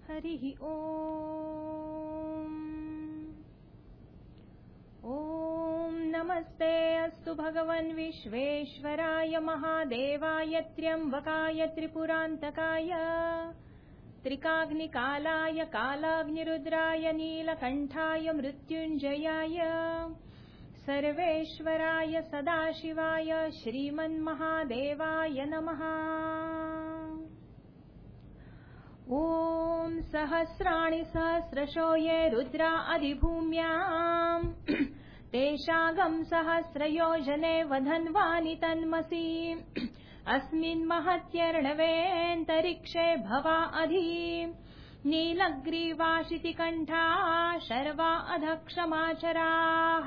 हरिः ॐ। ॐ नमस्ते अस्तु भगवन् विश्वेश्वराय महादेवाय त्र्यम्बकाय त्रिपुरान्तकाय त्रिकाग्निकालाय कालाग्निरुद्राय नीलकण्ठाय मृत्युञ्जयाय सर्वेश्वराय सदाशिवाय श्रीमन्महादेवाय नमः। ॐ सहस्राणि सहस्रशो ये रुद्रा अधिभूम्याम् तेषागं सहस्रयोजने वधन्वानि तन्मसि अस्मिन् महत्यर्णवेऽन्तरिक्षे भवा अधि नीलग्रीवाशितिकण्ठा शर्वा अधक्षमाचराः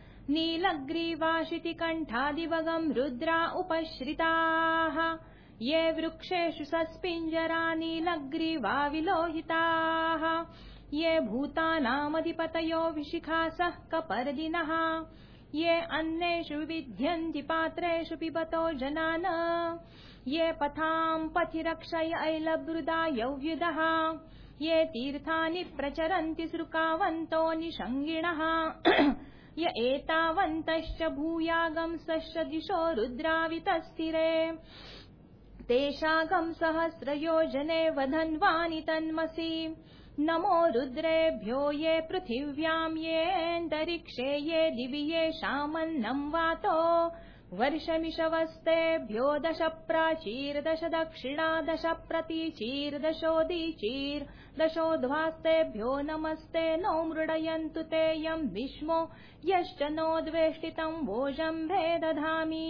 नीलग्रीवाशितिकण्ठादिवगं रुद्रा उपश्रिताः ये वृक्षेषु सस्पिञ्जरा नीलग्रीवा विलोहिताः ये भूतानामधिपतयो विशिखासः कपर्दिनः ये अन्नेषु विद्यन्ति पात्रेषु पिबतो जनान् ये पथां पथि रक्षय ऐलभृदा यौव्युदः ये तीर्थानि प्रचरन्ति सृकावन्तो निषङ्गिणः य एतावन्तश्च भूयागंसश्च दिशो रुद्रावितस्थिरे तेषागं सहस्रयोजने वधन्वानि तन्मसि नमो रुद्रेभ्यो ये पृथिव्यां येऽन्तरिक्षे ये दिवि येषामन्नं वातो वर्षमिषवस्तेभ्यो दश प्राचीर्दश दक्षिणा दश प्रतीचीर्दशोदीचीर्दशोध्वास्तेभ्यो नमस्ते नो मृडयन्तु ते यं भीष्मो यश्च नोद्वेष्टितं वोजम्भे दधामि।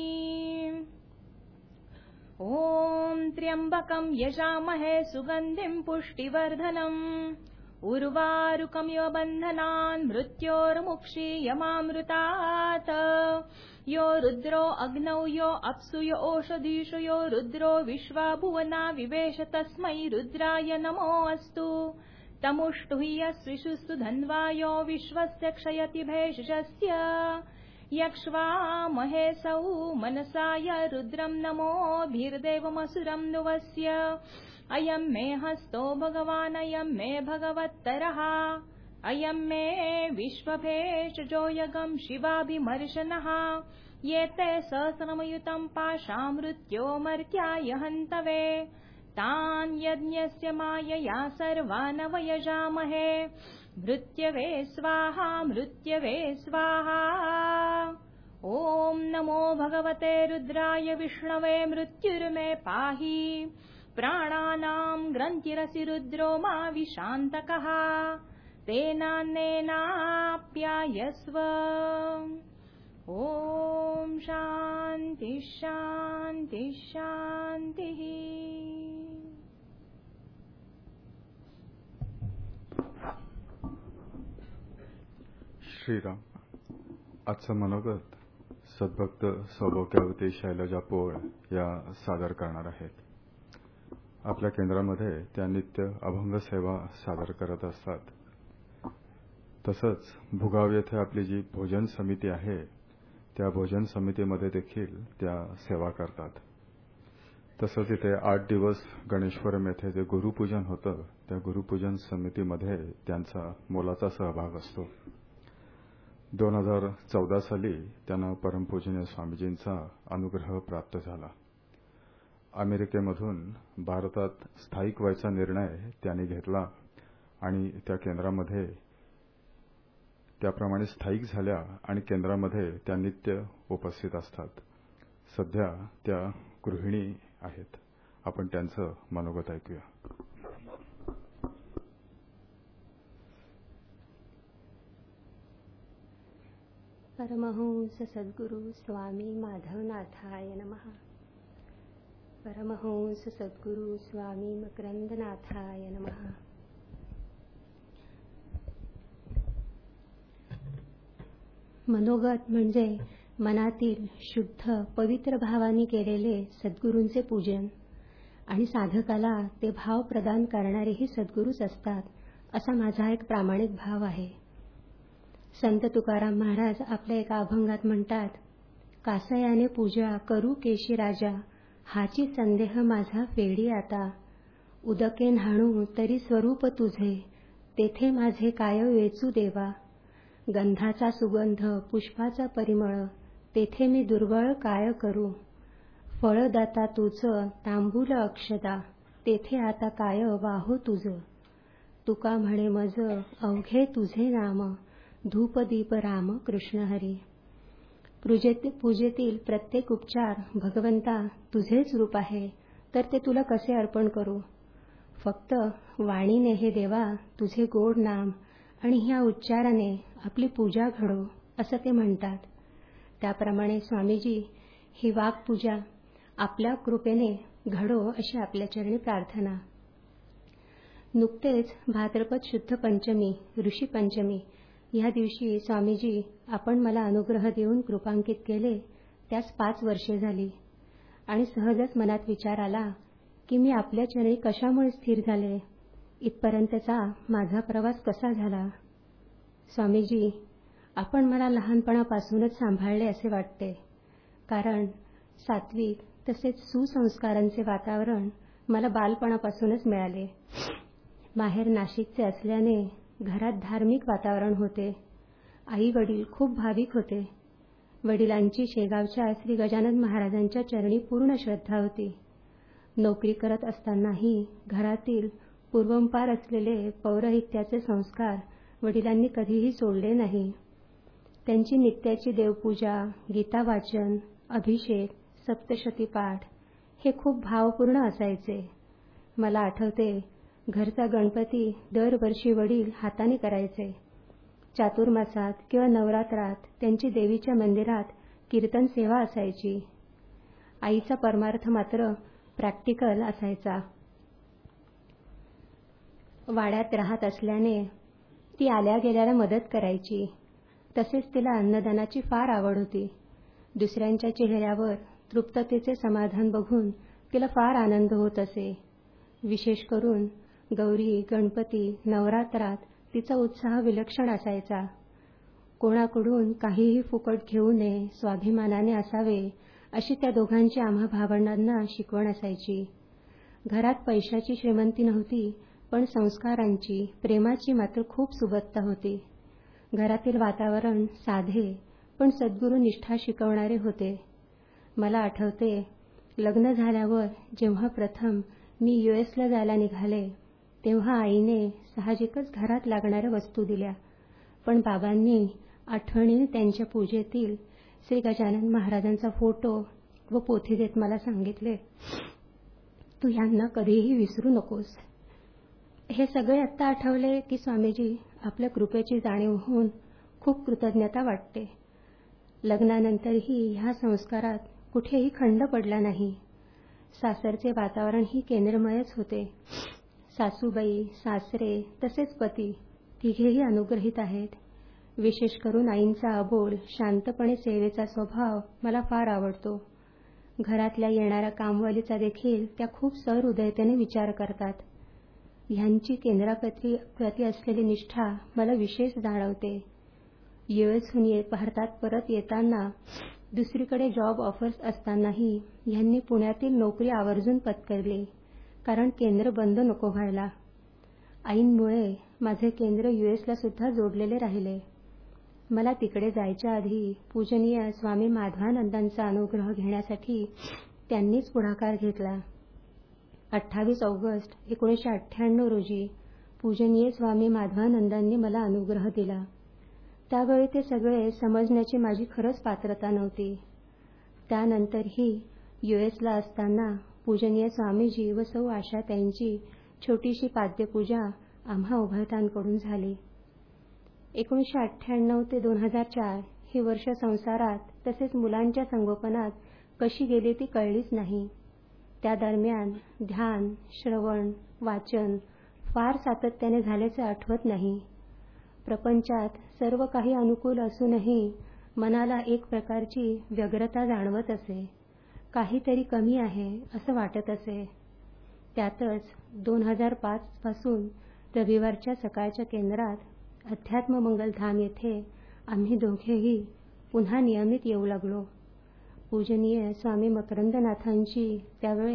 ॐ त्र्यम्बकं यजामहे सुगन्धिं पुष्टिवर्धनम् उर्वारुकमिव बन्धनान् मृत्योर्मुक्षीयमामृतात् यो रुद्रो अग्नौ यो अप्सु यो ओषधीषु यो रुद्रो विश्वा भुवना विवेश तस्मै रुद्राय नमो अस्तु तमुष्टुह्यस्विषुस्तु धन्वा यो विश्वस्य क्षयति भेषजस्य यक्ष्वा महेशौ मनसाय रुद्रं नमोभिर्देवमसुरं नुवस्य अयं मे हस्तो भगवान् अयं मे भगवत्तरः अयं मे विश्वभेषजो यगं शिवाभिमर्शनः ये ते सहस्रमयुतं पाशामृत्यो मर्त्याय हन्तवे तान् यज्ञस्य मायया सर्वान् वयजामहे मृत्यवे स्वाहा मृत्यवे स्वाहा। ॐ नमो भगवते रुद्राय विष्णवे मृत्युर्मे पाहि प्राणानां ग्रन्थिरसि रुद्रो मा विशान्तकः तेनान्नेनाप्यायस्व। ॐ शान्ति शान्ति शान्तिः। श्रीराम. आजचं मनोगत सद्भक्त सौभाग्यवती शैलजा पोळ या सादर करणार आहेत. आपल्या केंद्रामध्ये त्या नित्य अभंग सेवा सादर करत असतात. तसंच भुगाव येथे आपली जी भोजन समिती आहे त्या भोजन समितीमध्ये देखील त्या सेवा करतात. तसंच इथे 8 दिवस गणेश्वरम येथे जे गुरुपूजन होतं त्या गुरुपूजन समितीमध्ये त्यांचा मोलाचा सहभाग असतो. 2014 साली त्यांना परमपूजनीय स्वामीजींचा अनुग्रह प्राप्त झाला. अमेरिकेमधून भारतात स्थायिक व्हायचा निर्णय त्यांनी घेतला आणि त्या केंद्रामध्ये त्याप्रमाणे स्थायिक झाल्या आणि केंद्रामध्ये त्या नित्य उपस्थित असतात. सध्या त्या गृहिणी आहेत. आपण त्यांचं मनोगत ऐकूया. परमहंस सद्गुरु स्वामी माधवनाथाय नमः. परमहंस सद्गुरु स्वामी मकरंदनाथाय नमः. मनोगत म्हणजे मनातील शुद्ध पवित्र भावाने केलेले सद्गुरूंचे पूजन आणि साधकाला ते भाव प्रदान करणारेही सद्गुरूच असतात असा माझा एक प्रामाणिक भाव आहे. संत तुकाराम महाराज आपल्या एका अभंगात म्हणतात, कासयाने पूजा करू केशी राजा हाची संदेह माझा फेडी आता उदके न्हाणू तरी स्वरूप तुझे, तेथे माझे काय वेचू देवा. गंधाचा सुगंध पुष्पाचा परिमळ, तेथे मी दुर्बळ काय करू. फळदाता तुझ तांबूल अक्षता, तेथे आता काय वाहू तुझ. तुका म्हणे मज अवघे तुझे नाम, धूपदीप राम कृष्ण हरी. पूजेतील प्रत्येक उपचार भगवंता तुझेच रूप आहे, तर ते तुला कसे अर्पण करू. फक्त वाणीने हे देवा तुझे गोड नाम आणि ह्या उच्चाराने आपली पूजा घडो असं ते म्हणतात. त्याप्रमाणे स्वामीजी ही वाक्पूजा आपल्या कृपेने घडो अशी आपल्या चरणी प्रार्थना. नुकतेच भाद्रपद शुद्ध पंचमी ऋषी पंचमी या दिवशी स्वामीजी आपण मला अनुग्रह देऊन कृपांकित केले, त्यास 5 वर्षे झाली. आणि सहजच मनात विचार आला की मी आपल्या चरणी कशामुळे स्थिर झाले, इथपर्यंतचा माझा प्रवास कसा झाला. स्वामीजी आपण मला लहानपणापासूनच सांभाळले असे वाटते, कारण सात्विक तसेच सुसंस्कारांचे वातावरण मला बालपणापासूनच मिळाले. माहेर नाशिकचे असल्याने घरात धार्मिक वातावरण होते. आई वडील खूप भाविक होते. वडिलांची शेगावच्या श्री गजानन महाराजांच्या चरणी पूर्ण श्रद्धा होती. नोकरी करत असतानाही घरातील पूर्वंपार असलेले पौरोहित्याचे संस्कार वडिलांनी कधीही सोडले नाही. त्यांची नित्याची देवपूजा, गीता वाचन, अभिषेक, सप्तशती पाठ हे खूप भावपूर्ण असायचे. मला आठवते घरचा गणपती दरवर्षी वडील हाताने करायचे. चातुर्मासात किंवा नवरात्रात त्यांची देवीच्या मंदिरात कीर्तन सेवा असायची. आईचा परमार्थ मात्र प्रॅक्टिकल असायचा. वाड्यात राहत असल्याने ती आल्या गेल्याला मदत करायची. तसेच तिला अन्नदानाची फार आवड होती. दुसऱ्यांच्या चेहऱ्यावर तृप्ततेचे समाधान बघून तिला फार आनंद होत असे. विशेष करून गौरी, गणपती, नवरात्रात तिचा उत्साह विलक्षण असायचा. कोणाकडून काहीही फुकट घेऊ नये, स्वाभिमानाने असावे अशी त्या दोघांची आम्हा भावंडांना शिकवण असायची. घरात पैशाची श्रीमंती नव्हती, पण संस्कारांची, प्रेमाची मात्र खूप सुबत्ता होती. घरातील वातावरण साधे पण सद्गुरू निष्ठा शिकवणारे होते. मला आठवते लग्न झाल्यावर जेव्हा प्रथम मी यूएसला जायला निघाले, तेव्हा आईने साहजिकच घरात लागणाऱ्या वस्तू दिल्या, पण बाबांनी आठवणीने त्यांच्या पूजेतील श्री गजानन महाराजांचा फोटो व पोथी देत मला सांगितले, तू ह्यांना कधीही विसरू नकोस. हे सगळे आत्ता आठवले की स्वामीजी आपल्या कृपेची जाणीव होऊन खूप कृतज्ञता वाटते. लग्नानंतरही ह्या संस्कारात कुठेही खंड पडला नाही. सासरचे वातावरणही केंद्रमयच होते. सासूबाई, सासरे तसेच पती तिघेही अनुग्रहित आहेत. विशेष करून आईंचा अबोल, शांतपणे सेवेचा स्वभाव मला फार आवडतो. घरातल्या येणाऱ्या कामवालीचा देखील त्या खूप सहृदयतेने विचार करतात. ह्यांची केंद्राप्रती असलेली निष्ठा मला विशेष जाणवते. यूएसहून भारतात परत येताना दुसरीकडे जॉब ऑफर्स असतानाही ह्यांनी पुण्यातील नोकरी आवर्जून पत्करली, कारण केंद्र बंद नको व्हायला. आईंमुळे माझे केंद्र यूएसला सुद्धा जोडलेले राहिले. मला तिकडे जायच्या आधी पूजनीय स्वामी माधवानंदांचा अनुग्रह घेण्यासाठी त्यांनीच पुढाकार घेतला. 28 ऑगस्ट 1998 रोजी पूजनीय स्वामी माधवानंदांनी मला अनुग्रह दिला. त्यावेळी ते सगळे समजण्याची माझी खरंच पात्रता नव्हती. त्यानंतरही यूएसला असताना पूजनीय स्वामीजी व सौ आशाताईंची छोटीशी पाद्यपूजा आम्हा उभयतांकडून झाली. 1998 ते 2004 ही वर्ष संसारात तसेच मुलांच्या संगोपनात कशी गेली ती कळलीच नाही. त्या दरम्यान ध्यान, श्रवण, वाचन फार सातत्याने झाल्याचे आठवत नाही. प्रपंचात सर्व काही अनुकूल असूनही मनाला एक प्रकारची व्यग्रता जाणवत असे. काहीतरी कमी आहे असं वाटत असे. त्यातच 2005 पासून रविवारच्या सकाळच्या केंद्रात अध्यात्म मंगलधाम येथे आम्ही दोघेही पुन्हा नियमित येऊ लागलो. पूजनीय स्वामी मकरंदनाथांची त्यावेळेस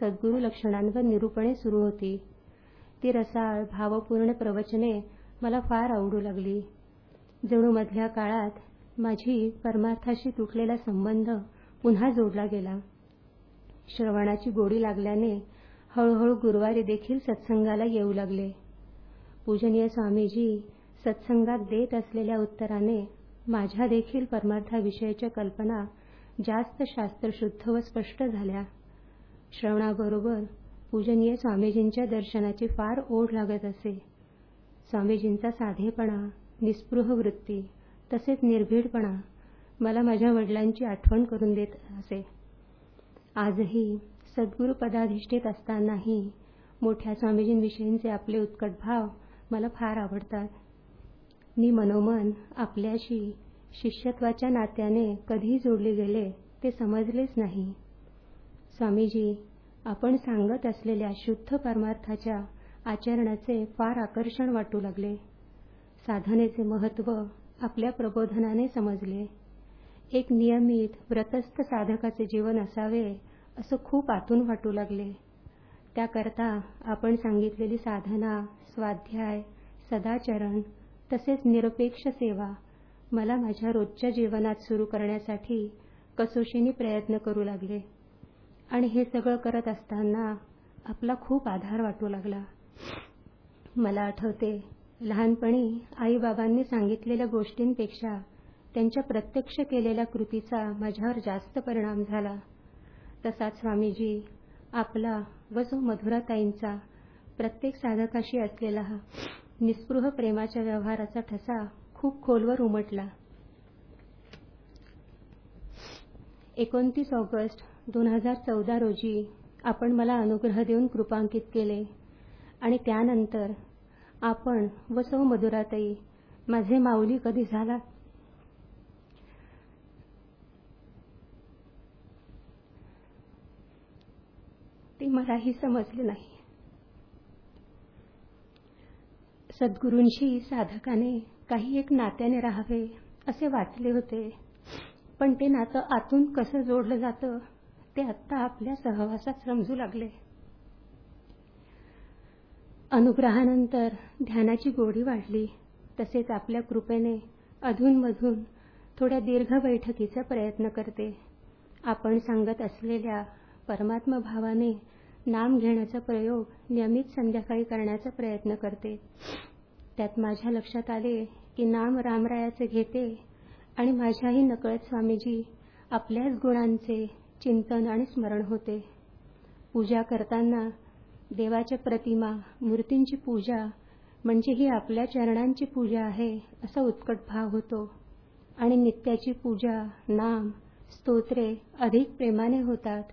सद्गुरू लक्षणांवर निरूपणे सुरू होती. ती रसाळ भावपूर्ण प्रवचने मला फार आवडू लागली. जणू मधल्या काळात माझी परमार्थाशी तुटलेला संबंध पुन्हा जोडला गेला. श्रवणाची गोडी लागल्याने हळूहळू गुरुवारी देखील सत्संगाला येऊ लागले. पूजनीय स्वामीजी सत्संगात देत असलेल्या उत्तराने माझ्या देखील परमार्थाविषयीच्या कल्पना जास्त शास्त्रशुद्ध व स्पष्ट झाल्या. श्रवणाबरोबर पूजनीय स्वामीजींच्या दर्शनाची फार ओढ लागत असे. स्वामीजींचा साधेपणा, निस्पृह वृत्ती तसेच निर्भीडपणा मला माझ्या वडिलांची आठवण करून देत असे. आजही सद्गुरू पदाधिष्ठित असतानाही मोठ्या स्वामीजींविषयींचे आपले उत्कट भाव मला फार आवडतात. मी मनोमन आपल्याशी शिष्यत्वाच्या नात्याने कधी जोडले गेले ते समजलेच नाही. स्वामीजी आपण सांगत असलेल्या शुद्ध परमार्थाच्या आचरणाचे फार आकर्षण वाटू लागले. साधनेचे महत्त्व आपल्या प्रबोधनाने समजले. एक नियमित व्रतस्थ साधकाचे जीवन असावे असं खूप आतून वाटू लागले. त्याकरता आपण सांगितलेली साधना, स्वाध्याय, सदाचरण तसेच निरपेक्ष सेवा मला माझ्या रोजच्या जीवनात सुरू करण्यासाठी कसोशीने प्रयत्न करू लागले आणि हे सगळं करत असताना आपला खूप आधार वाटू लागला. मला आठवते लहानपणी आईबाबांनी सांगितलेल्या गोष्टींपेक्षा त्यांच्या प्रत्यक्ष केलेल्या कृतीचा माझ्यावर जास्त परिणाम झाला. तसाच स्वामीजी आपला व सौ मधुराताईंचा प्रत्येक साधकाशी असलेला हा निस्पृह प्रेमाच्या व्यवहाराचा ठसा खूप खोलवर उमटला. 29 ऑगस्ट 2014 रोजी आपण मला अनुग्रह देऊन कृपांकित केले आणि त्यानंतर आपण व सौ मधुराताई माझे माऊली कधी झाला ते मलाही समजले नाही. सद्गुरूंशी साधकाने काही एक नात्याने राहावे असे वाटले होते, पण ते नातं आतून कसं जोडलं जातं ते आत्ता आपल्या सहवासात समजू लागले. अनुग्रहानंतर ध्यानाची गोडी वाढली. तसेच आपल्या कृपेने अधूनमधून थोड्या दीर्घ बैठकीचा प्रयत्न करते. आपण सांगत असलेल्या परमात्मा भावाने नाम घेण्याचा प्रयोग नियमित संध्याकाळी करण्याचा प्रयत्न करते. त्यात माझ्या लक्षात आले की नाम रामरायाचे घेते आणि माझ्याही नकळत स्वामीजी आपल्याच गुणांचे चिंतन आणि स्मरण होते. पूजा करताना देवाच्या प्रतिमा, मूर्तींची पूजा म्हणजे ही आपल्या चरणांची पूजा आहे असा उत्कट भाव होतो आणि नित्याची पूजा, नाम, स्तोत्रे अधिक प्रेमाने होतात.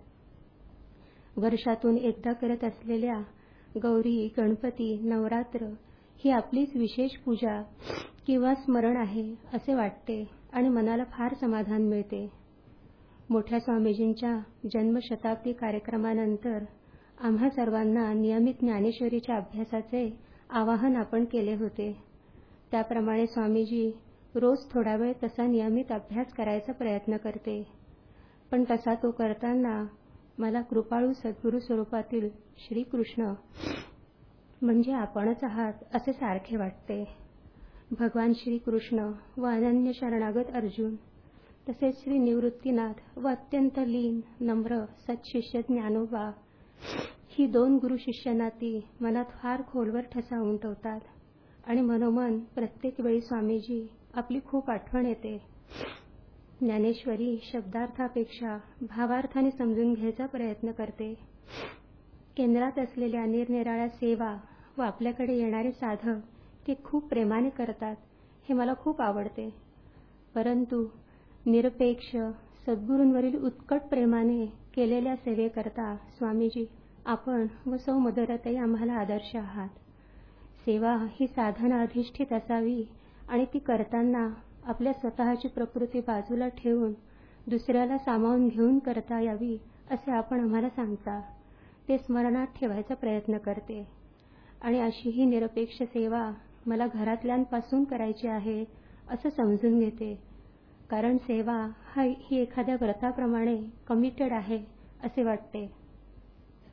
वर्षातून एकदा करत असलेल्या गौरी, गणपती, नवरात्र ही आपलीच विशेष पूजा किंवा स्मरण आहे असे वाटते आणि मनाला फार समाधान मिळते. मोठ्या स्वामीजींच्या जन्मशताब्दी कार्यक्रमानंतर आम्हा सर्वांना नियमित ज्ञानेश्वरीच्या अभ्यासाचे आवाहन आपण केले होते. त्याप्रमाणे स्वामीजी रोज थोडा वेळ तसा नियमित अभ्यास करायचा प्रयत्न करते. पण तसा तो करताना मला कृपाळू सद्गुरू स्वरूपातील श्रीकृष्ण म्हणजे आपणच आहात असे सारखे वाटते. भगवान श्रीकृष्ण व अनन्य शरणागत अर्जुन तसेच श्री निवृत्तीनाथ व अत्यंत लीन, नम्र, सत्शिष्य ज्ञानोबा ही 2 गुरु शिष्य नाती मनात फार खोलवर ठसा उमटवतात आणि मनोमन प्रत्येक वेळी स्वामीजी आपली खूप आठवण येते. ज्ञानेश्वरी शब्दार्थापेक्षा भावार्थाने समजून घ्यायचा प्रयत्न करते. केंद्रात असलेल्या निरनिराळ्या सेवा व आपल्याकडे येणारे साधक ते खूप प्रेमाने करतात हे मला खूप आवडते. परंतु निरपेक्ष सद्गुरूंवरील उत्कट प्रेमाने केलेल्या सेवेकरता स्वामीजी आपण व सौ मधुराताई आम्हाला आदर्श आहात. सेवा ही साधना अधिष्ठित असावी आणि ती करताना आपल्या स्वतःची प्रकृती बाजूला ठेवून दुसऱ्याला सामावून घेऊन करता यावी असे आपण आम्हाला सांगता. ते स्मरणात ठेवायचा प्रयत्न करते आणि अशी ही निरपेक्ष सेवा मला घरातल्यांपासून करायची आहे असं समजून घेते. कारण सेवा ही एखाद्या व्रताप्रमाणे कमिटेड आहे असे वाटते.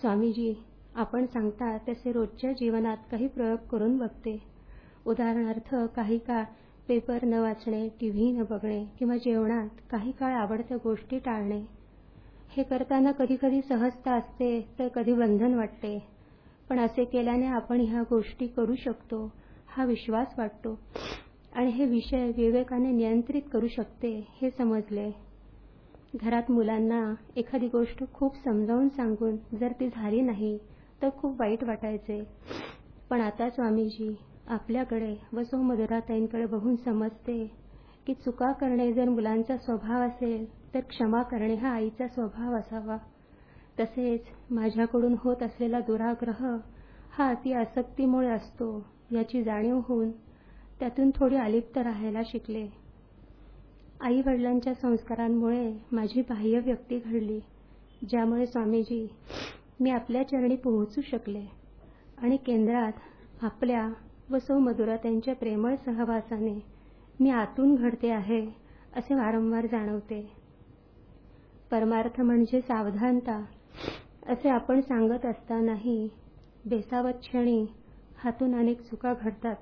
स्वामीजी, आपण सांगता तसे रोजच्या जीवनात काही प्रयोग करून बघते. उदाहरणार्थ, काही काळ पेपर न वाचणे, टीव्ही न बघणे किंवा जेवणात काही काळ आवडत्या गोष्टी टाळणे. हे करताना कधी कधी सहजता असते तर कधी बंधन वाटते. पण असे केल्याने आपण ह्या गोष्टी करू शकतो हा विश्वास वाटतो आणि हे विषय विवेकाने नियंत्रित करू शकते हे समजले. घरात मुलांना एखादी गोष्ट खूप समजावून सांगून जर ती झाली नाही तर खूप वाईट वाटायचे. पण आता स्वामीजी, आपल्याकडे व सौ मधुराताईंकडे बघून समजते की चुका करणे जर मुलांचा स्वभाव असेल तर क्षमा करणे हा आईचा स्वभाव असावा. तसेच माझ्याकडून होत असलेला दुराग्रह हा अति आसक्तीमुळे असतो याची जाणीव होऊन त्यातून थोडी अलिप्त राहायला शिकले. आई वडिलांच्या संस्कारांमुळे माझी बाह्य व्यक्ती घडली, ज्यामुळे स्वामीजी मी आपल्या चरणी पोहोचू शकले आणि केंद्रात आपल्या व सौ मधुराताईंच्या प्रेमळ सहवासाने मी आतून घडते आहे असे वारंवार जाणवते. परमार्थ म्हणजे सावधानता असे आपण सांगत असतानाही बेसावत क्षणी हातून अनेक चुका घडतात.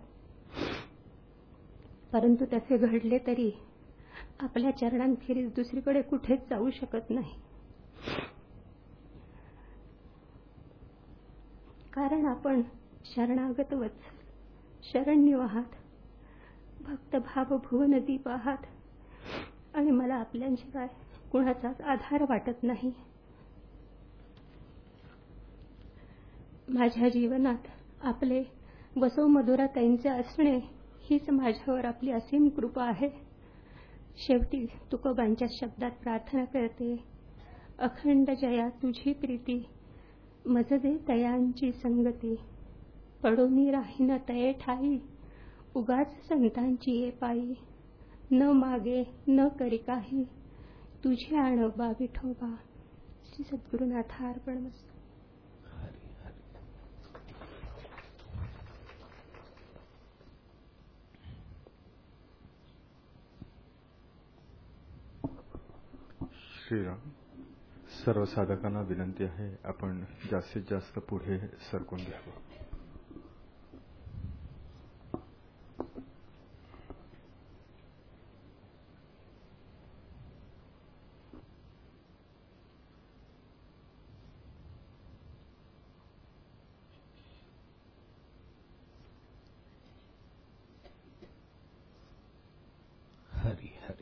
परंतु तसे घडले तरी आपल्या चरणांखेरीज दुसरीकडे कुठेच जाऊ शकत नाही. कारण आपण शरणागत वत्सल, शरण्य आहात, भक्तभाव भुवनदीप आहात आणि मला आपल्याशिवाय कुणाचाच आधार वाटत नाही. माझ्या जीवनात आपले व सौ मधुराताईंचे असणे हीच माझ्यावर आपली असीम कृपा आहे. शेवटी तुकोबांच्या शब्दात प्रार्थना करते, अखंड जया तुझी प्रीती, मज दे तयांची संगती, पडोनी राहीन तये ठाई, उगाच संतांची ये पायी, न मागे न करी काही, तुझी आणोबा विठोबा. श्री सद्गुरुनाथ अर्पणमस्तु. श्रीराम. सर्व साधकांना विनंती आहे, आपण जास्तीत जास्त पुढे सरकून घ्यावं. हरी हरी.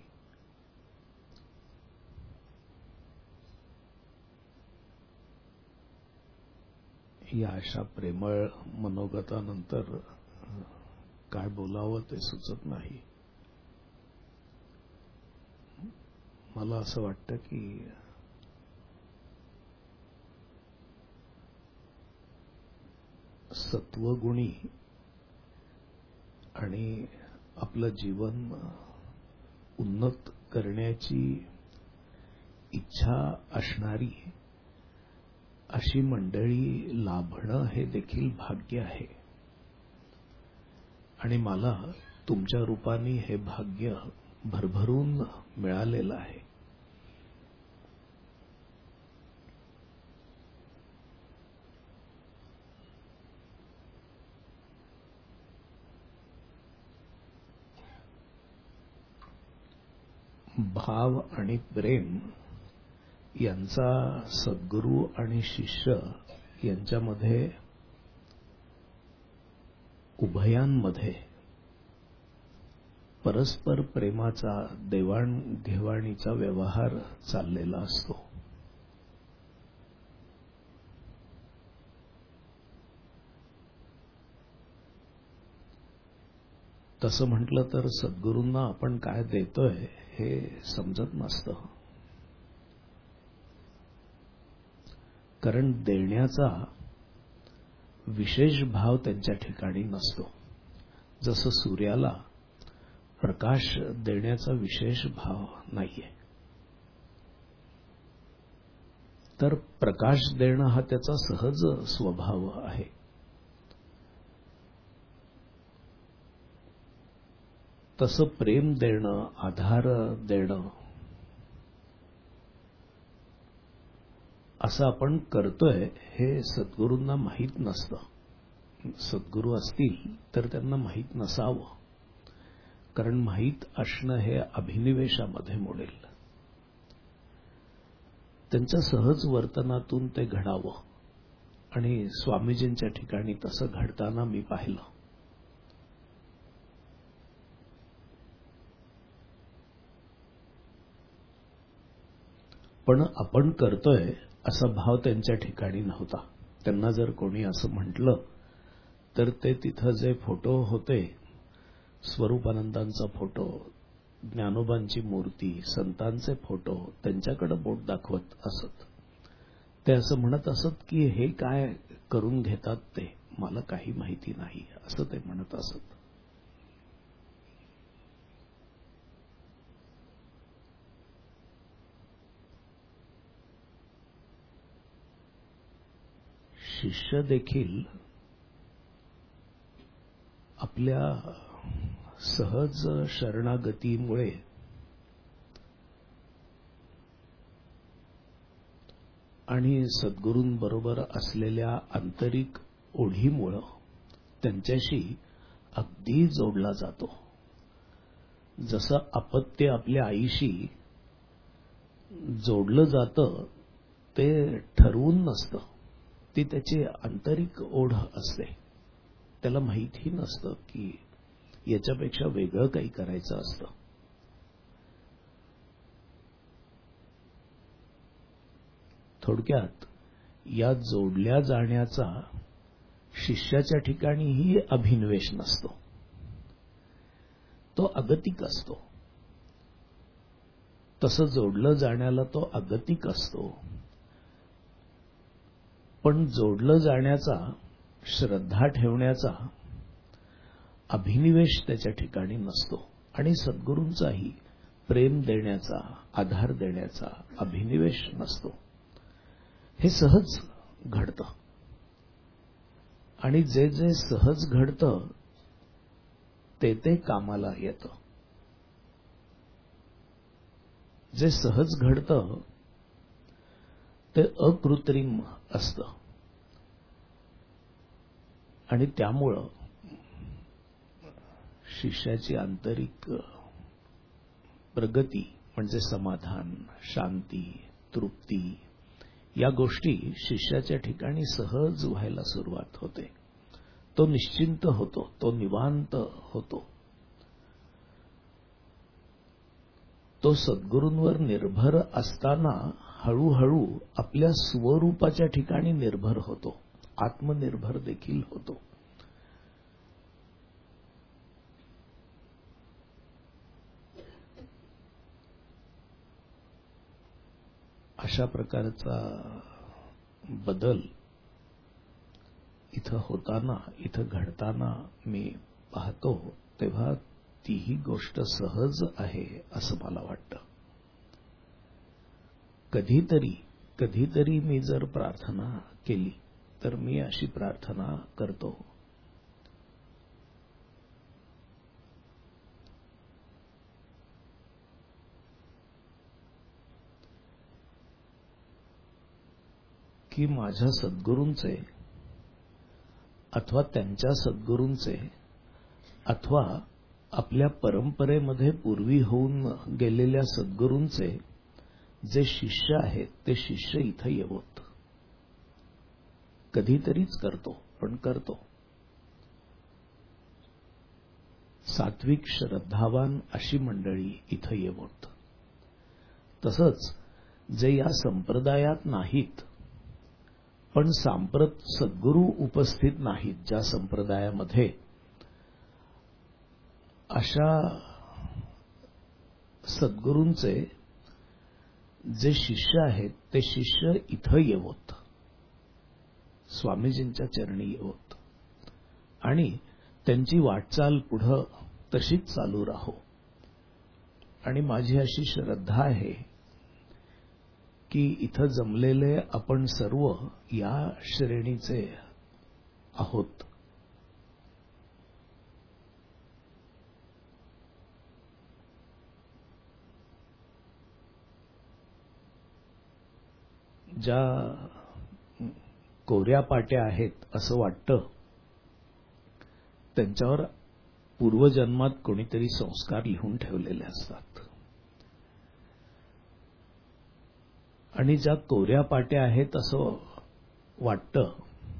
या अशा प्रेमळ मनोगतानंतर काय बोलावं ते सुचत नाही. मला असं वाटतं की सत्वगुणी आणि आपलं जीवन उन्नत करण्याची इच्छा असणारी अशी मंडळी लाभणं हे देखील भाग्य आहे आणि मला तुमच्या रूपाने हे भाग्य भरभरून मिळालेलं आहे. भाव आणि प्रेम यांचा सद्गुरू आणि शिष्य यांच्यामध्ये उभयांमध्ये परस्पर प्रेमाचा देवाणघेवाणीचा व्यवहार चाललेला असतो. तसं म्हटलं तर सद्गुरूंना आपण काय देतोय हे समजत नसतं. कारण देण्याचा विशेष भाव त्यांच्या ठिकाणी नसतो. जसं सूर्याला प्रकाश देण्याचा विशेष भाव नाहीये, तर प्रकाश देणं हा त्याचा सहज स्वभाव आहे. तसं प्रेम देणं, आधार देणं असं आपण करतोय हे सद्गुरूंना माहीत नसतं. सद्गुरू असतील तर त्यांना माहीत नसावं, कारण माहीत असणं हे अभिनिवेशामध्ये मोडेल. त्यांच्या सहज वर्तनातून ते घडावं, आणि स्वामीजींच्या ठिकाणी तसं घडताना मी पाहिलं. पण आपण करतोय असा भाव त्यांच्या ठिकाणी नव्हता. त्यांना जर कोणी असं म्हटलं तर ते तिथं जे फोटो होते, स्वरूपानंदांचा फोटो, ज्ञानोबांची मूर्ती, संतांचे फोटो, त्यांच्याकडे बोट दाखवत असत. ते असं म्हणत असत की हे काय करून घेतात ते मला काही माहिती नाही, असं ते म्हणत असत. शिष्य देखील आपल्या सहज शरणागतीमुळे आणि सद्गुरूंबरोबर असलेल्या आंतरिक ओढीमुळे त्यांच्याशी अगदी जोडला जातो. जसं अपत्य आपल्या आईशी जोडलं जातं ते ठरवून नसतं, ती त्याची आंतरिक ओढ असते. त्याला माहिती नसतं की याच्यापेक्षा वेगळं काही करायचं असतं. थोडक्यात या जोडल्या जाण्याचा शिष्याच्या ठिकाणीही अभिनिवेश नसतो, तो अगतिक असतो. तसं जोडलं जाण्याला तो अगतिक असतो, पण जोडलं जाण्याचा, श्रद्धा ठेवण्याचा अभिनिवेश त्याच्या ठिकाणी नसतो. आणि सद्गुरूंचाही प्रेम देण्याचा, आधार देण्याचा अभिनिवेश नसतो. हे सहज घडतं, आणि जे जे सहज घडतं ते कामाला येतं. जे सहज घडतं ते अकृत्रिम असतं, आणि त्यामुळं शिष्याची आंतरिक प्रगती म्हणजे समाधान, शांती, तृप्ती या गोष्टी शिष्याच्या ठिकाणी सहज व्हायला सुरुवात होते. तो निश्चिंत होतो, तो निवांत होतो. तो सद्गुरूंवर निर्भर असताना हळूहळू आपल्या स्वरूपाच्या ठिकाणी निर्भर होतो, आत्मनिर्भर देखील होतो. अशा प्रकारचा बदल इथं होताना, इथं घडताना मी पाहतो, तेव्हा तीही गोष्ट सहज आहे असं मला वाटतं. कधीतरी मी जर प्रार्थना केली तर मी अशी प्रार्थना करतो, की माझ्या सद्गुरूंचे अथवा त्यांच्या सद्गुरूंचे अथवा आपल्या परंपरेमध्ये पूर्वी होऊन गेलेल्या सद्गुरूंचे जे शिष्य आहेत ते शिष्य इथं येवोत. कधीतरीच करतो, पण करतो. सात्विक श्रद्धावान अशी मंडळी इथं येवोत. तसंच जे या संप्रदायात नाहीत, पण सांप्रत सद्गुरू उपस्थित नाहीत ज्या संप्रदायामध्ये, अशा सद्गुरूंचे जे शिष्य आहेत ते शिष्य इथं येवोत, स्वामीजींच्या चरणी येवोत, आणि त्यांची वाटचाल पुढं तशीच चालू राहो. आणि माझी अशी श्रद्धा आहे की इथं जमलेले आपण सर्व या श्रेणीचे आहोत. ज्या कोऱ्या पाट्या आहेत असं वाटतं, त्यांच्यावर पूर्वजन्मात कोणीतरी संस्कार लिहून ठेवलेले असतात. आणि ज्या कोऱ्या पाट्या आहेत असं वाटतं,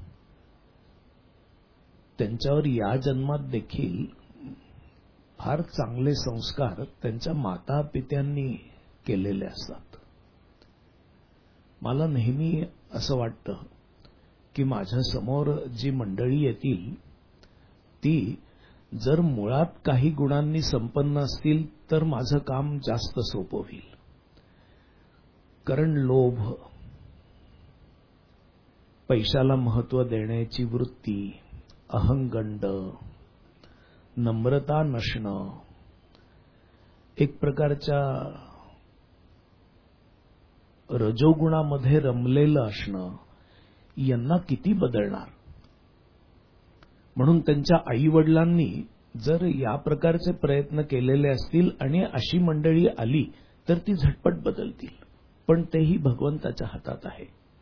त्यांच्यावर या जन्मात देखील फार चांगले संस्कार त्यांच्या माता पित्यांनी केलेले असतात. मला नेहमी असं वाटतं की माझ्या समोर जी मंडळी येतील ती जर मुळात काही गुणांनी संपन्न असतील तर माझं काम जास्त सोपं होईल. कारण लोभ, पैशाला महत्व देण्याची वृत्ती, अहंगंड, नम्रता नसणं, एक प्रकारच्या रजोगुणामध्ये रमलेलं असणं, यांना किती बदलणार. म्हणून त्यांच्या आई-वडिलांनी जर या प्रकारचे प्रयत्न केलेले असतील आणि अशी मंडळी आली तर ती झटपट बदलतील. पण तेही भगवंताच्या हातात आहे.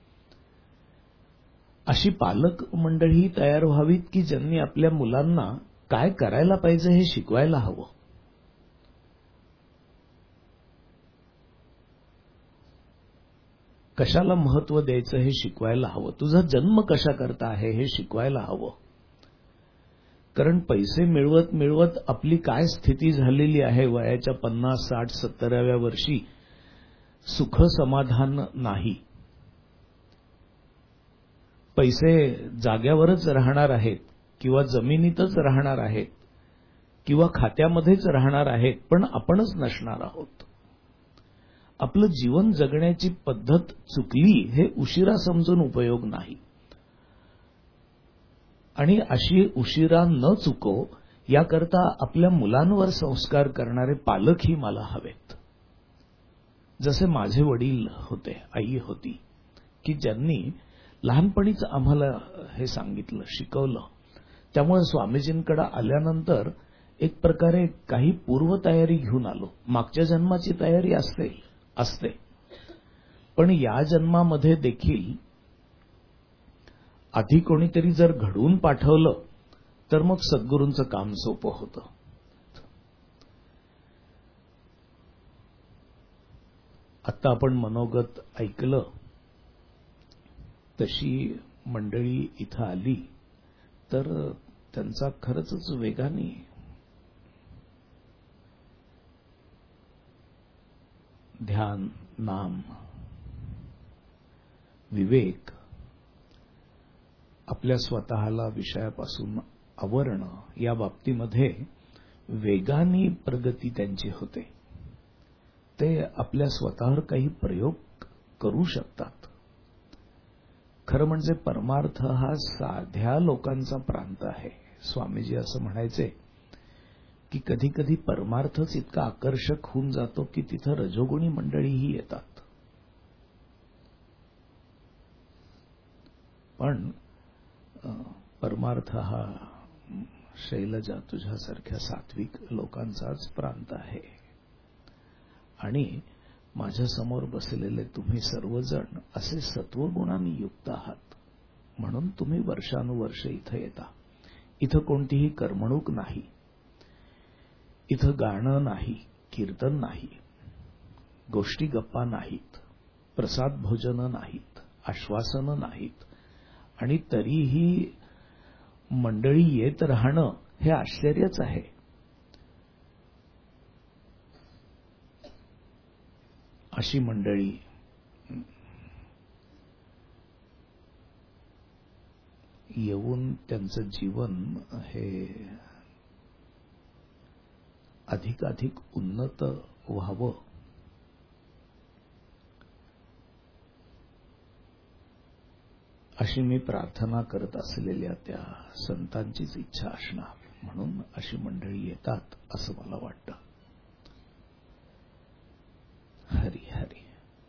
अशी पालक मंडळी तयार व्हावीत की ज्यांनी आपल्या मुलांना काय करायला पाहिजे हे शिकवायला हवं. कशाला महत्व द्यायचं हे शिकवायला हवं. तुझा जन्म कशा करता आहे हे शिकवायला हवं. कारण पैसे मिळवत मिळवत आपली काय स्थिती झालेली आहे, वयाच्या 50, 60, 70व्या वर्षी सुख समाधान नाही. पैसे जाग्यावरच राहणार आहेत किंवा जमिनीतच राहणार आहेत किंवा खात्यामध्येच राहणार आहेत, पण आपणच नसणार आहोत. आपलं जीवन जगण्याची पद्धत चुकली हे उशिरा समजून उपयोग नाही. आणि अशी उशिरा न चुको याकरता आपल्या मुलांवर संस्कार करणारे पालकही मला हवेत. जसे माझे वडील होते, आई होती, की ज्यांनी लहानपणीच आम्हाला हे सांगितलं, शिकवलं. त्यामुळे स्वामीजींकडे आल्यानंतर एक प्रकारे काही पूर्वतयारी घेऊन आलो. मागच्या जन्माची तयारी असते, पण या जन्मामध्ये देखील आधी कोणीतरी जर घडवून पाठवलं तर मग सद्गुरूंचं काम सोपं होतं. आता आपण मनोगत ऐकलं, तशी मंडळी इथं आली तर त्यांचा खरंच वेगाने ध्यान, नाम, विवेक, आपल्या स्वतःला विषयापासून आवरणं या बाबतीमध्ये वेगाने प्रगती त्यांची होते. ते आपल्या स्वतःवर काही प्रयोग करू शकतात. खरं म्हणजे परमार्थ हा साध्या लोकांचा प्रांत आहे. स्वामीजी असं म्हणायचे की कधी कधी परमार्थच इतका आकर्षक होऊन जातो की तिथं रजोगुणी मंडळीही येतात. पण परमार्थ हा शैलजा तुझ्यासारख्या सात्विक लोकांचाच प्रांत आहे. आणि माझ्या समोर बसलेले तुम्ही सर्वजण असे सत्वगुणांनी युक्त आहात, म्हणून तुम्ही वर्षानुवर्ष इथं येता. इथं कोणतीही करमणूक नाही, इथं गाणं नाही, कीर्तन नाही, गोष्टी गप्पा नाहीत, प्रसाद भोजनं नाहीत, आश्वासनं नाहीत, आणि तरीही मंडळी येत राहणं हे आश्चर्यच आहे. अशी मंडळी येऊन त्यांचं जीवन हे अधिकाधिक उन्नत व्हावं अशी मी प्रार्थना करत असलेल्या त्या संतांचीच इच्छा असणार. म्हणून अशी मंडळी येतात असं मला वाटतं. हरी हरी.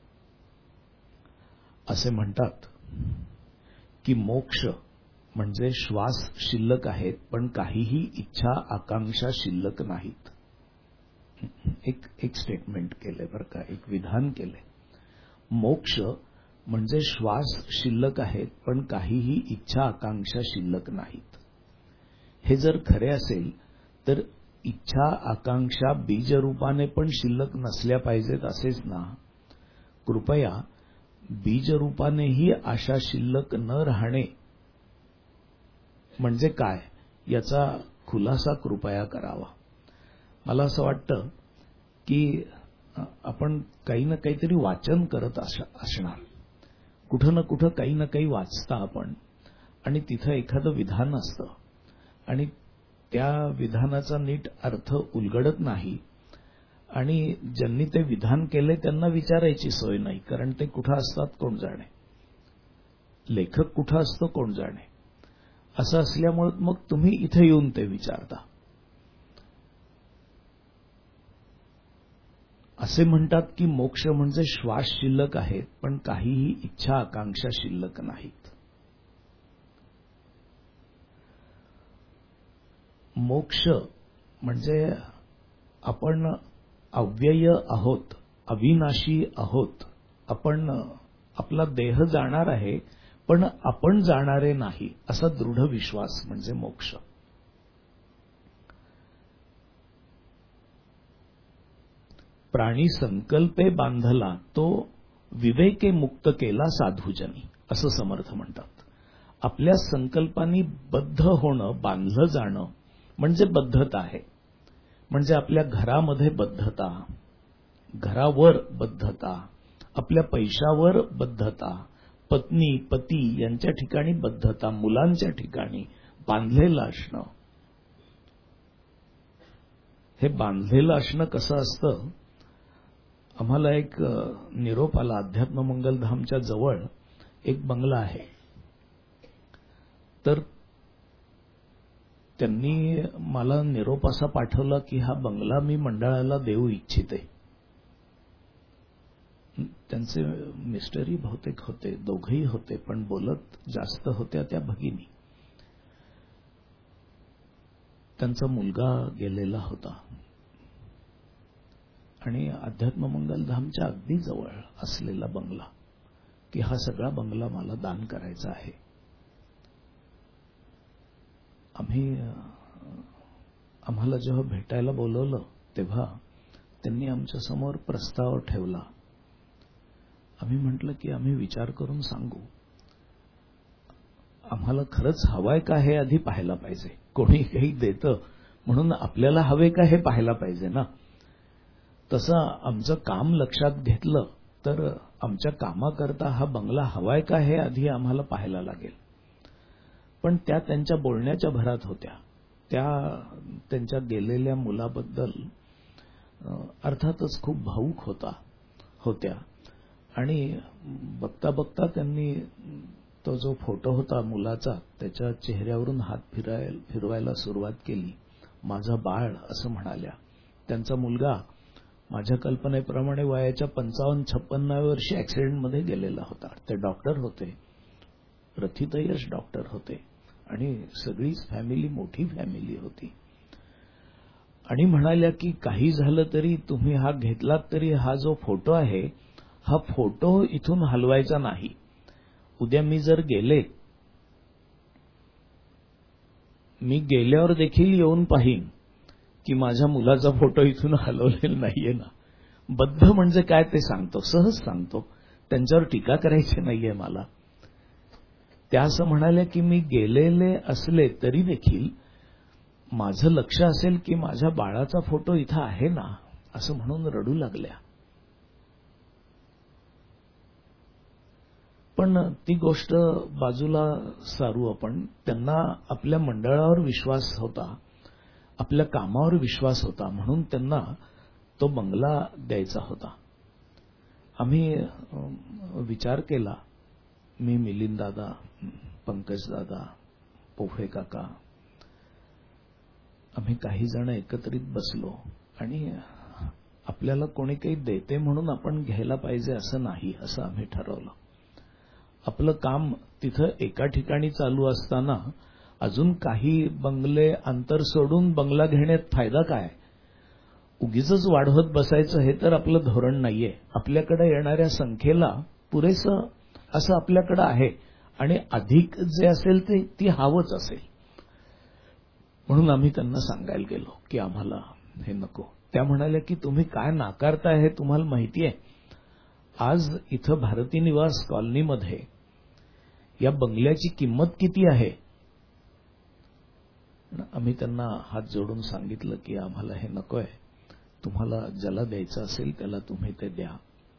असे म्हणतात की मोक्ष म्हणजे श्वास शिल्लक आहेत पण काहीही इच्छा आकांक्षा शिल्लक नाहीत. एक स्टेटमेंट केलंय बरं का, एक विधान केलंय. मोक्ष म्हणजे श्वास शिल्लक आहेत पण काहीही इच्छा आकांक्षा शिल्लक नाहीत. हे जर खरे असेल तर इच्छा आकांक्षा बीजरूपाने पण शिल्लक नसल्या पाहिजेत असेच ना. कृपया बीजरूपानेही आशा शिल्लक न राहणे म्हणजे काय याचा खुलासा कृपया करावा. मला असं वाटतं की आपण काही ना काहीतरी वाचन करत असणार, कुठं ना कुठं काही ना काही वाचता आपण, आणि तिथं एखादं विधान असतं आणि त्या विधानाचा नीट अर्थ उलगडत नाही आणि ज्यांनी ते विधान केले त्यांना विचारायची सोय नाही, कारण ते कुठं असतात कोण जाणे, लेखक कुठं असतो कोण जाणे. असं असल्यामुळे मग तुम्ही इथे येऊन ते विचारता. असे म्हणतात की मोक्ष म्हणजे श्वास शिल्लक आहेत पण काहीही इच्छा आकांक्षा शिल्लक नाहीत. मोक्ष म्हणजे आपण अव्यय आहोत, अविनाशी आहोत. आपण आपला देह जाणार आहे पण आपण जाणारे नाही असा दृढ विश्वास म्हणजे मोक्ष. प्राणी संकल्पे बांधला तो विवेके मुक्त केला साधूजनी असं समर्थ म्हणतात. आपल्या संकल्पांनी बद्ध होणं, बांधलं जाणं म्हणजे बद्धता आहे. म्हणजे आपल्या घरामध्ये बद्धता, घरावर बद्धता, आपल्या पैशावर बद्धता, पत्नी पती यांच्या ठिकाणी बद्धता, मुलांच्या ठिकाणी बांधलेलं असणं. हे बांधलेलं असणं कसं असतं. आम्हाला एक निरोप आला, अध्यात्म मंगलधामच्या जवळ एक बंगला आहे, तर त्यांनी मला निरोप असा पाठवला की हा बंगला मी मंडळाला देऊ इच्छिते. त्यांचे मिस्टरी बहुतेक होते, दोघंही होते, पण बोलत जास्त होत्या त्या भगिनी. त्यांचा मुलगा गेलेला होता आणि अध्यात्म मंगलधामच्या अगदी जवळ असलेला बंगला, की हा सगळा बंगला मला दान करायचा आहे. आम्हाला जेव्हा भेटायला बोलवलं तेव्हा त्यांनी आमच्या समोर प्रस्ताव ठेवला. आम्ही म्हटलं की आम्ही विचार करून सांगू. आम्हाला खरंच हवंय का हे आधी पाहायला पाहिजे. कोणी काही देतं म्हणून आपल्याला हवे का हे पाहायला पाहिजे ना. तसं आमचं काम लक्षात घेतलं तर आमच्या कामाकरता हा बंगला हवाय का हे आधी आम्हाला पाहायला लागेल. पण त्या त्यांच्या बोलण्याच्या भरात होत्या. त्या त्यांच्या गेलेल्या मुलाबद्दल अर्थातच खूप भावूक होत्या आणि बघता बघता त्यांनी तो जो फोटो होता मुलाचा त्याच्या चेहऱ्यावरून हात फिरवायला सुरुवात केली. माझा बाळ असं म्हणाल्या. त्यांचा मुलगा माझ्या कल्पनेप्रमाणे वयाच्या 55-56व्या वर्षी ऍक्सिडेंटमध्ये गेलेला होता. ते डॉक्टर होते, प्रथितयश डॉक्टर होते आणि सगळीच फॅमिली मोठी फॅमिली होती. आणि म्हणाल्या की काही झालं तरी तुम्ही हा घेतलात तरी हा जो फोटो आहे हा फोटो इथून हलवायचा नाही. उद्या मी जर मी गेल्यावर देखील येऊन पाहीन की माझ्या मुलाचा फोटो इथून हलवलेला नाहीये ना. बद्ध म्हणजे काय ते सांगतो, सहज सांगतो, त्यांच्यावर टीका करायची नाहीये मला. त्या असं म्हणाल्या की मी गेलेले असले तरी देखील माझं लक्ष असेल की माझ्या बाळाचा फोटो इथं आहे ना, असं म्हणून रडू लागल्या. पण ती गोष्ट बाजूला सारू आपण. त्यांना आपल्या मंडळावर विश्वास होता, आपल्या कामावर विश्वास होता, म्हणून त्यांना तो बंगला द्यायचा होता. आम्ही विचार केला, मी मिलिंद दादा, पंकज दादा, पोफे काका, आम्ही काही जण एकत्रित बसलो आणि आपल्याला कोणी काही देते म्हणून आपण घ्यायला पाहिजे असं नाही, असं आम्ही ठरवलं. आपलं काम तिथं एका ठिकाणी चालू असताना अजून काही बंगले अंतर सोडून बंगला घेण्यात फायदा काय. उगीचच वाढवत बसायचं हे तर आपलं धोरण नाहीये. आपल्याकडे येणाऱ्या संख्येला पुरेसं असं आपल्याकडे आहे आणि अधिक जे असेल ते ती हवंच असेल. म्हणून आम्ही त्यांना सांगायला गेलो की आम्हाला हे नको. त्या म्हणाल्या की तुम्ही काय नाकारताय हे तुम्हाला माहिती आहे. आज इथं भारती निवास कॉलनीमध्ये या बंगल्याची किंमत किती आहे. आम्ही त्यांना हात जोडून सांगितलं की आम्हाला हे नकोय, तुम्हाला ज्याला द्यायचं असेल त्याला तुम्ही ते द्या.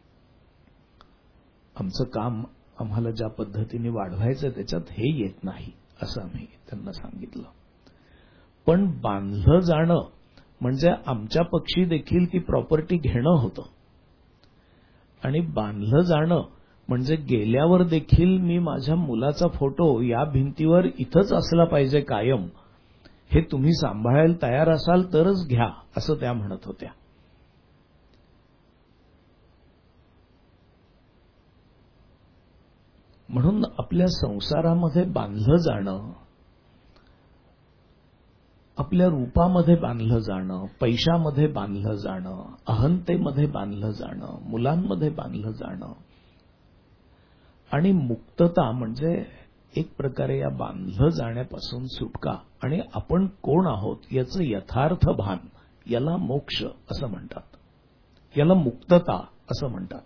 आमचं काम आम्हाला ज्या पद्धतीने वाढवायचं त्याच्यात हे येत नाही असं आम्ही त्यांना सांगितलं. पण बांधलं जाणं म्हणजे आमच्या पक्षी देखील ती प्रॉपर्टी घेणं होतं आणि बांधलं जाणं म्हणजे गेल्यावर देखील मी माझ्या मुलाचा फोटो या भिंतीवर इथंच असला पाहिजे कायम, हे तुम्ही सांभाळायला तयार असाल तरच घ्या असं त्या म्हणत होत्या. म्हणून आपल्या संसारामध्ये बांधलं जाणं, आपल्या रूपामध्ये बांधलं जाणं, पैशामध्ये बांधलं जाणं, अहंतेमध्ये बांधलं जाणं, मुलांमध्ये बांधलं जाणं आणि मुक्तता म्हणजे एक प्रकारे या बांधलं जाण्यापासून सुटका आणि आपण कोण आहोत याचं यथार्थ भान, याला मोक्ष असं म्हणतात, याला मुक्तता असं म्हणतात.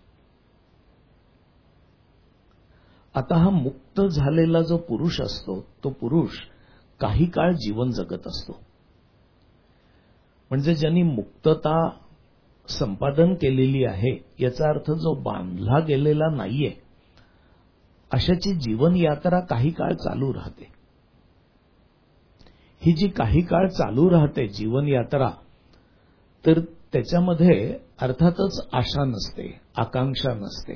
आता हा मुक्त झालेला जो पुरुष असतो तो पुरुष काही काळ जीवन जगत असतो. म्हणजे ज्यांनी मुक्तता संपादन केलेली आहे याचा अर्थ जो बांधला गेलेला नाहीये अशाची जीवन यात्रा काही काळ चालू राहते. ही जी काही काळ चालू राहते जीवन यात्रा, तर त्याच्यामध्ये अर्थातच आशा नसते, आकांक्षा नसते.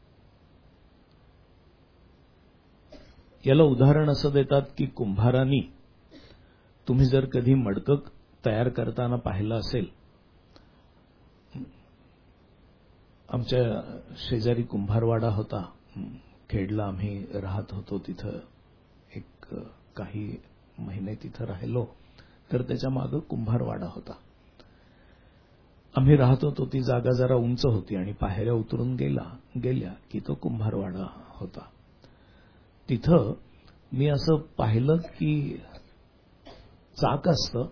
याला उदाहरण असं देतात की कुंभारांनी, तुम्ही जर कधी मडकं तयार करताना पाहिलं असेल, आमच्या शेजारी कुंभारवाडा होता, खेडला आम्ही राहत होतो, तिथं एक काही महिने तिथं राहिलो, तर त्याच्या मागं कुंभारवाडा होता. आम्ही राहत होतो ती जागा जरा उंच होती आणि पायऱ्या उतरून गेल्या की तो कुंभारवाडा होता. तिथं मी असं पाहिलं की चाक असतं,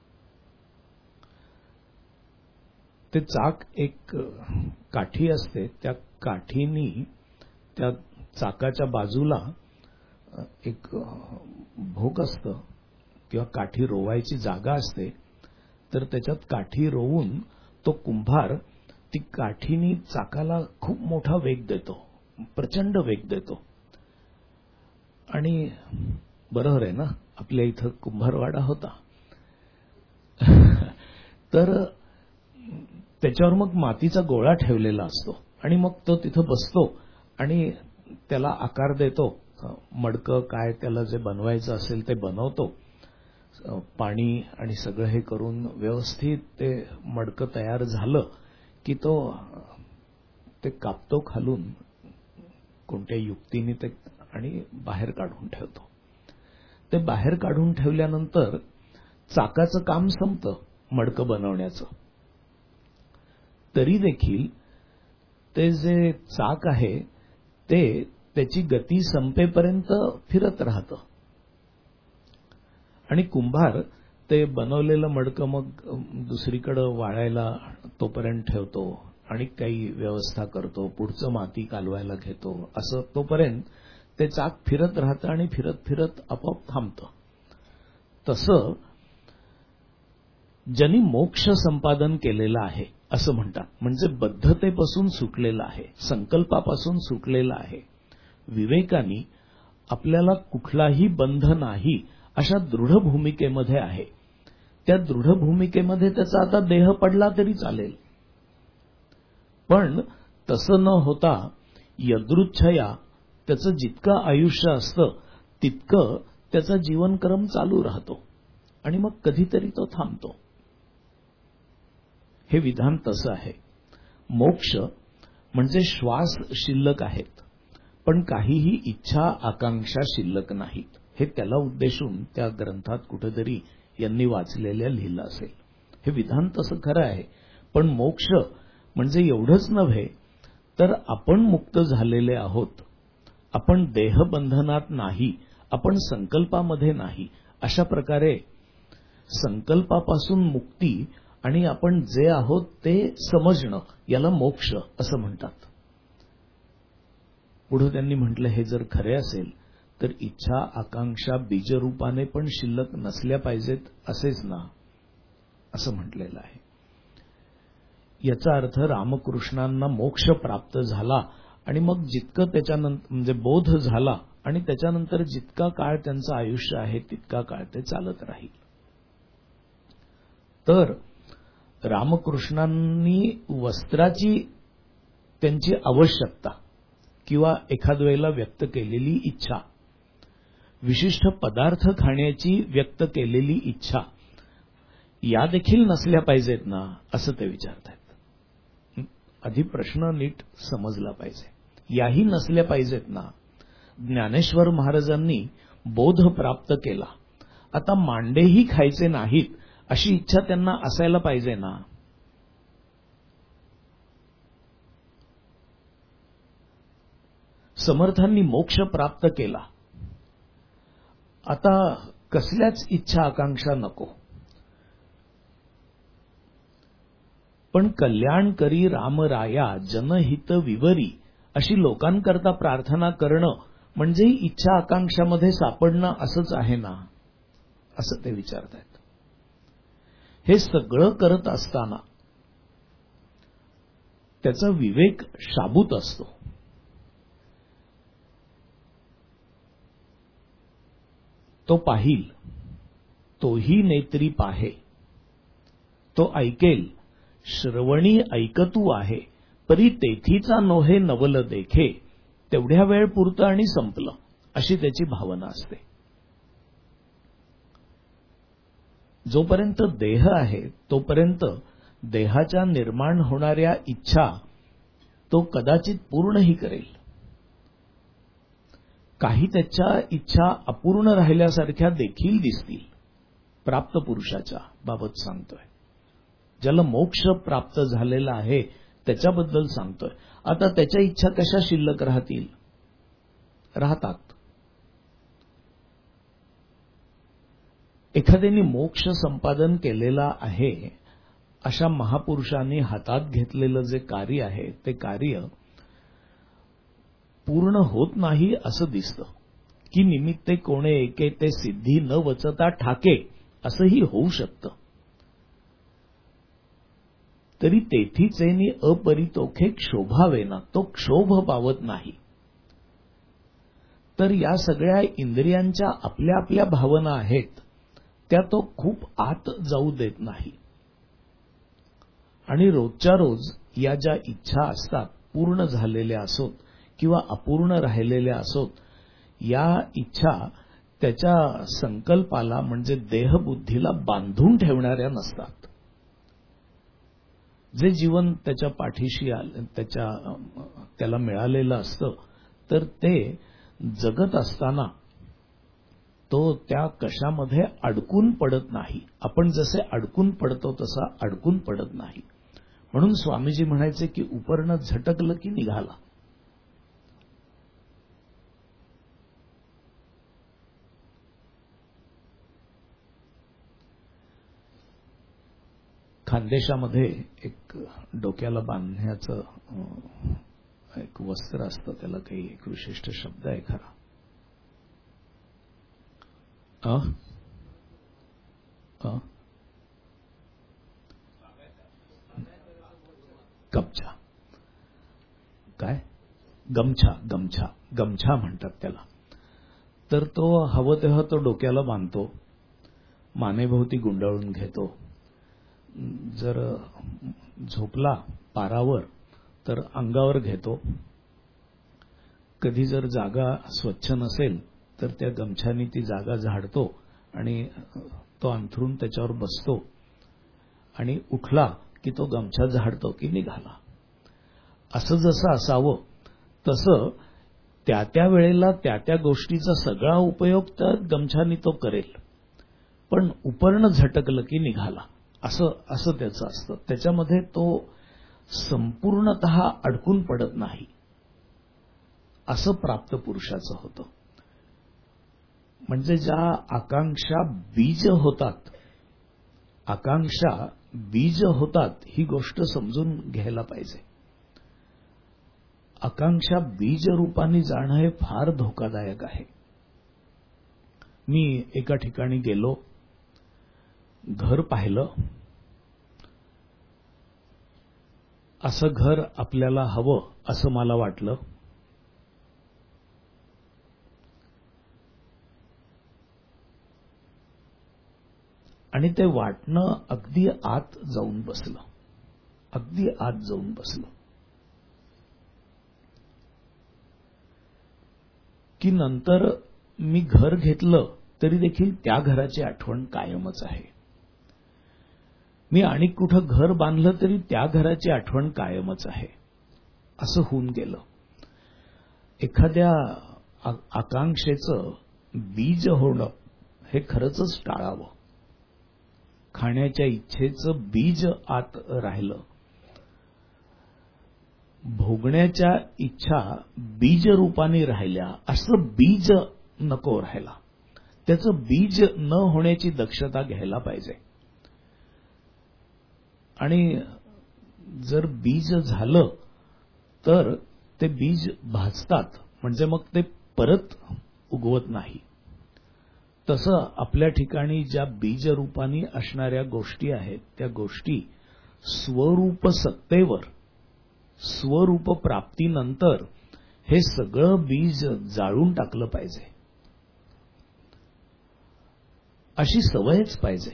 ते चाक एक काठी असते, त्या काठीनी त्या चाकाच्या बाजूला एक भोक असतं किंवा काठी रोवायची जागा असते, तर त्याच्यात काठी रोवून तो कुंभार ती काठीनी चाकाला खूप मोठा वेग देतो, प्रचंड वेग देतो. आणि बरोबर आहे ना, आपल्या इथं कुंभारवाडा होता, तर त्याच्यावर मग मातीचा गोळा ठेवलेला असतो आणि मग तो तिथं बसतो आणि त्याला आकार देतो. मडकं काय त्याला जे बनवायचं असेल ते बनवतो, पाणी आणि सगळं हे करून व्यवस्थित ते मडकं तयार झालं की तो ते कापतो खालून कोणत्या युक्तीने ते आणि बाहेर काढून ठेवतो. ते बाहेर काढून ठेवल्यानंतर चाकाचं काम संपतं मडकं बनवण्याचं. तरी देखील ते जे चाक आहे ते त्याची गती संपेपर्यंत फिरत राहतं आणि कुंभार ते बनवलेलं मडकं मग दुसरीकडे वाळायला तोपर्यंत ठेवतो आणि काही व्यवस्था करतो, पुढचं माती कालवायला घेतो, असं तोपर्यंत ते चाक फिरत राहतं आणि फिरत फिरत आपोआप थांबतं. तसं ज्यांनी मोक्ष संपादन केलेला आहे असं म्हणतात, म्हणजे बद्धतेपासून सुटलेला आहे, संकल्पापासून सुटलेला आहे. विवेकानी आपल्याला कुठलाही बंध नाही अशा दृढ भूमिकेमध्ये आहे. त्या दृढ भूमिकेमध्ये त्याचा आता देह पडला तरी चालेल, पण तसं न होता यदृच्छया त्याचं जितकं आयुष्य असतं तितकं त्याचा जीवनक्रम चालू राहतो आणि मग कधीतरी तो थांबतो. हे विधान तसं आहे. मोक्ष म्हणजे श्वास शिल्लक आहेत, पण काहीही इच्छा आकांक्षा शिल्लक नाहीत. हे त्याला उद्देशून त्या ग्रंथात कुठेतरी यांनी वाचलेल्या लिहिलं असेल. हे विधान तसं खरं आहे, पण मोक्ष म्हणजे एवढंच नव्हे तर आपण मुक्त झालेले आहोत. आपण देहबंधनात नाही, आपण संकल्पामध्ये नाही. अशा प्रकारे संकल्पापासून मुक्ती आणि आपण जे आहोत ते समजणं, याला मोक्ष असं म्हणतात. पुढे त्यांनी म्हटलं, हे जर खरे असेल तर इच्छा आकांक्षा बीजरूपाने पण शिल्लक नसल्या पाहिजेत असेच ना, असं म्हटलेलं आहे. याचा अर्थ रामकृष्णांना मोक्ष प्राप्त झाला आणि मग जितकं त्याच्यानंतर म्हणजे बोध झाला आणि त्याच्यानंतर जितका काळ त्यांचं आयुष्य आहे तितका काळ ते चालत राहील. तर रामकृष्णांनी वस्त्राची त्यांची आवश्यकता किंवा एखाद वेळेला व्यक्त केलेली इच्छा, विशिष्ट पदार्थ खाण्याची व्यक्त केलेली इच्छा, या देखील नसल्या पाहिजेत ना, असं ते विचारतायत. आधी प्रश्न नीट समजला पाहिजे. याही नसल्या पाहिजेत ना. ज्ञानेश्वर महाराजांनी बोध प्राप्त केला, आता मांडेही खायचे नाहीत अशी इच्छा त्यांना असायला पाहिजे ना. समर्थांनी मोक्ष प्राप्त केला, आता कसल्याच इच्छा आकांक्षा नको. पण कल्याण करी रामराया जनहित विवरी अशी लोकांकरता प्रार्थना करणं म्हणजे इच्छा आकांक्षामध्ये सापडणं असंच आहे ना, असं ते विचारतायत. हे सगळं करत असताना त्याचा विवेक शाबूत असतो. तो पाहिल, तोही नेत्री पाहे, तो ऐकेल, श्रवणी ऐकतू आहे, परी तेथीचा नोहे नवल देखे, तेवढ्या वेळ पुरतं आणि संपलं, अशी त्याची भावना असते. जोपर्यंत देह आहे तोपर्यंत देहाच्या निर्माण होणाऱ्या इच्छा तो कदाचित पूर्णही करेल. काही त्याच्या इच्छा अपूर्ण राहिल्यासारख्या देखील दिसतील. प्राप्त पुरुषाच्या बाबत सांगतोय, ज्याला मोक्ष प्राप्त झालेला आहे त्याच्याबद्दल सांगतोय. आता त्याच्या इच्छा कशा शिल्लक राहतील? राहतात. एखाद्याने मोक्ष संपादन केलेला आहे अशा महापुरुषांनी हातात घेतलेलं जे कार्य आहे ते कार्य पूर्ण होत नाही असं दिसतं. की निमित्ते कोणे एके ते सिद्धी न वचता ठाके असंही होऊ शकतं. तरी तेथीचेनी अपरितोखे क्षोभावेना, तो क्षोभ पावत नाही. तर या सगळ्या इंद्रियांच्या आपल्या आपल्या भावना आहेत त्या तो खूप आत जाऊ देत नाही. आणि रोजच्या रोज या ज्या इच्छा असतात, पूर्ण झालेल्या असोत किंवा अपूर्ण राहिलेल्या असोत, या इच्छा त्याच्या संकल्पाला म्हणजे देहबुद्धीला बांधून ठेवणाऱ्या नसतात. जे जीवन त्याच्या पाठीशी त्याला मिळालेलं असतं तर ते जगत असताना तो त्या कशामध्ये अडकून पडत नाही. आपण जसे अडकून पडतो तसा अडकून पडत नाही. म्हणून स्वामीजी म्हणायचे की उपरनं झटकलं की निघाला. खानदेशामध्ये एक डोक्याला बांधण्याचं एक वस्त्र असतं, त्याला काही एक विशिष्ट शब्द आहे खरा. गमछा, काय गमछा, गमछा गमछा म्हणतात त्याला. तर तो हवं तेव्हा तो डोक्याला बांधतो, मानेभोवती गुंडाळून घेतो. जर झोपला पारावर तर अंगावर घेतो. कधी जर जागा स्वच्छ नसेल तर त्या गमछाने ती जागा झाडतो आणि तो अंथरून त्याच्यावर बसतो आणि उठला की तो गमछा झाडतो की निघाला. असं जसं असावं तसं त्या त्या वेळेला त्या त्या गोष्टीचा सगळा उपयोग त्या गमछाने तो करेल. पण उपरणं झटकलं की निघाला असं त्याचं असतं. त्याच्यामध्ये तो संपूर्णतः अडकून पडत नाही, असं प्राप्त पुरुषाचं होतं. म्हणजे ज्या आकांक्षा बीज होतात, आकांक्षा बीज होतात ही गोष्ट समजून घ्यायला पाहिजे. आकांक्षा बीज रूपाने जाणं हे फार धोकादायक आहे. मी एका ठिकाणी गेलो, घर पाहिलं. असं घर आपल्याला हवं असं मला वाटलं. आणि ते वाटणं अगदी आत जाऊन बसलं, अगदी आत जाऊन बसलं. की नंतर मी घर घेतलं तरी देखील त्या घराची आठवण कायमच आहे. मी आणि कुठं घर बांधलं तरी त्या घराची आठवण कायमच आहे. असं होऊन गेलं. एखाद्या आकांक्षेचं बीज होणं हे खरंच टाळावं. खाण्याच्या इच्छेचं बीज आत राहिलं. भोगण्याच्या इच्छा बीज रूपाने राहिल्या, असं बीज नको राहायला. त्याचं बीज न होण्याची दक्षता घ्यायला पाहिजे. आणि जर बीज झालं तर ते बीज भाजतात, म्हणजे मग ते परत उगवत नाही. तसं आपल्या ठिकाणी ज्या बीजरूपाने असणाऱ्या गोष्टी आहेत, त्या गोष्टी स्वरूप सत्तेवर, स्वरूप प्राप्तीनंतर हे सगळं बीज जाळून टाकलं पाहिजे. अशी सवयच पाहिजे.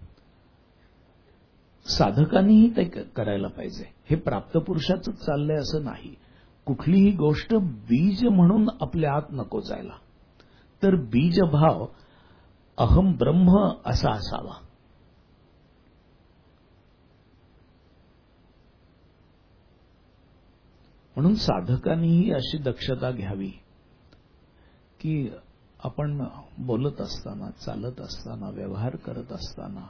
साधकांनीही ते करायला पाहिजे. हे प्राप्त पुरुषाचंच चाललंय असं नाही. कुठलीही गोष्ट बीज म्हणून आपल्या आत नको जायला. तर बीजभाव अहम ब्रह्म असा असावा. म्हणून साधकांनीही अशी दक्षता घ्यावी की आपण बोलत असताना, चालत असताना, व्यवहार करत असताना,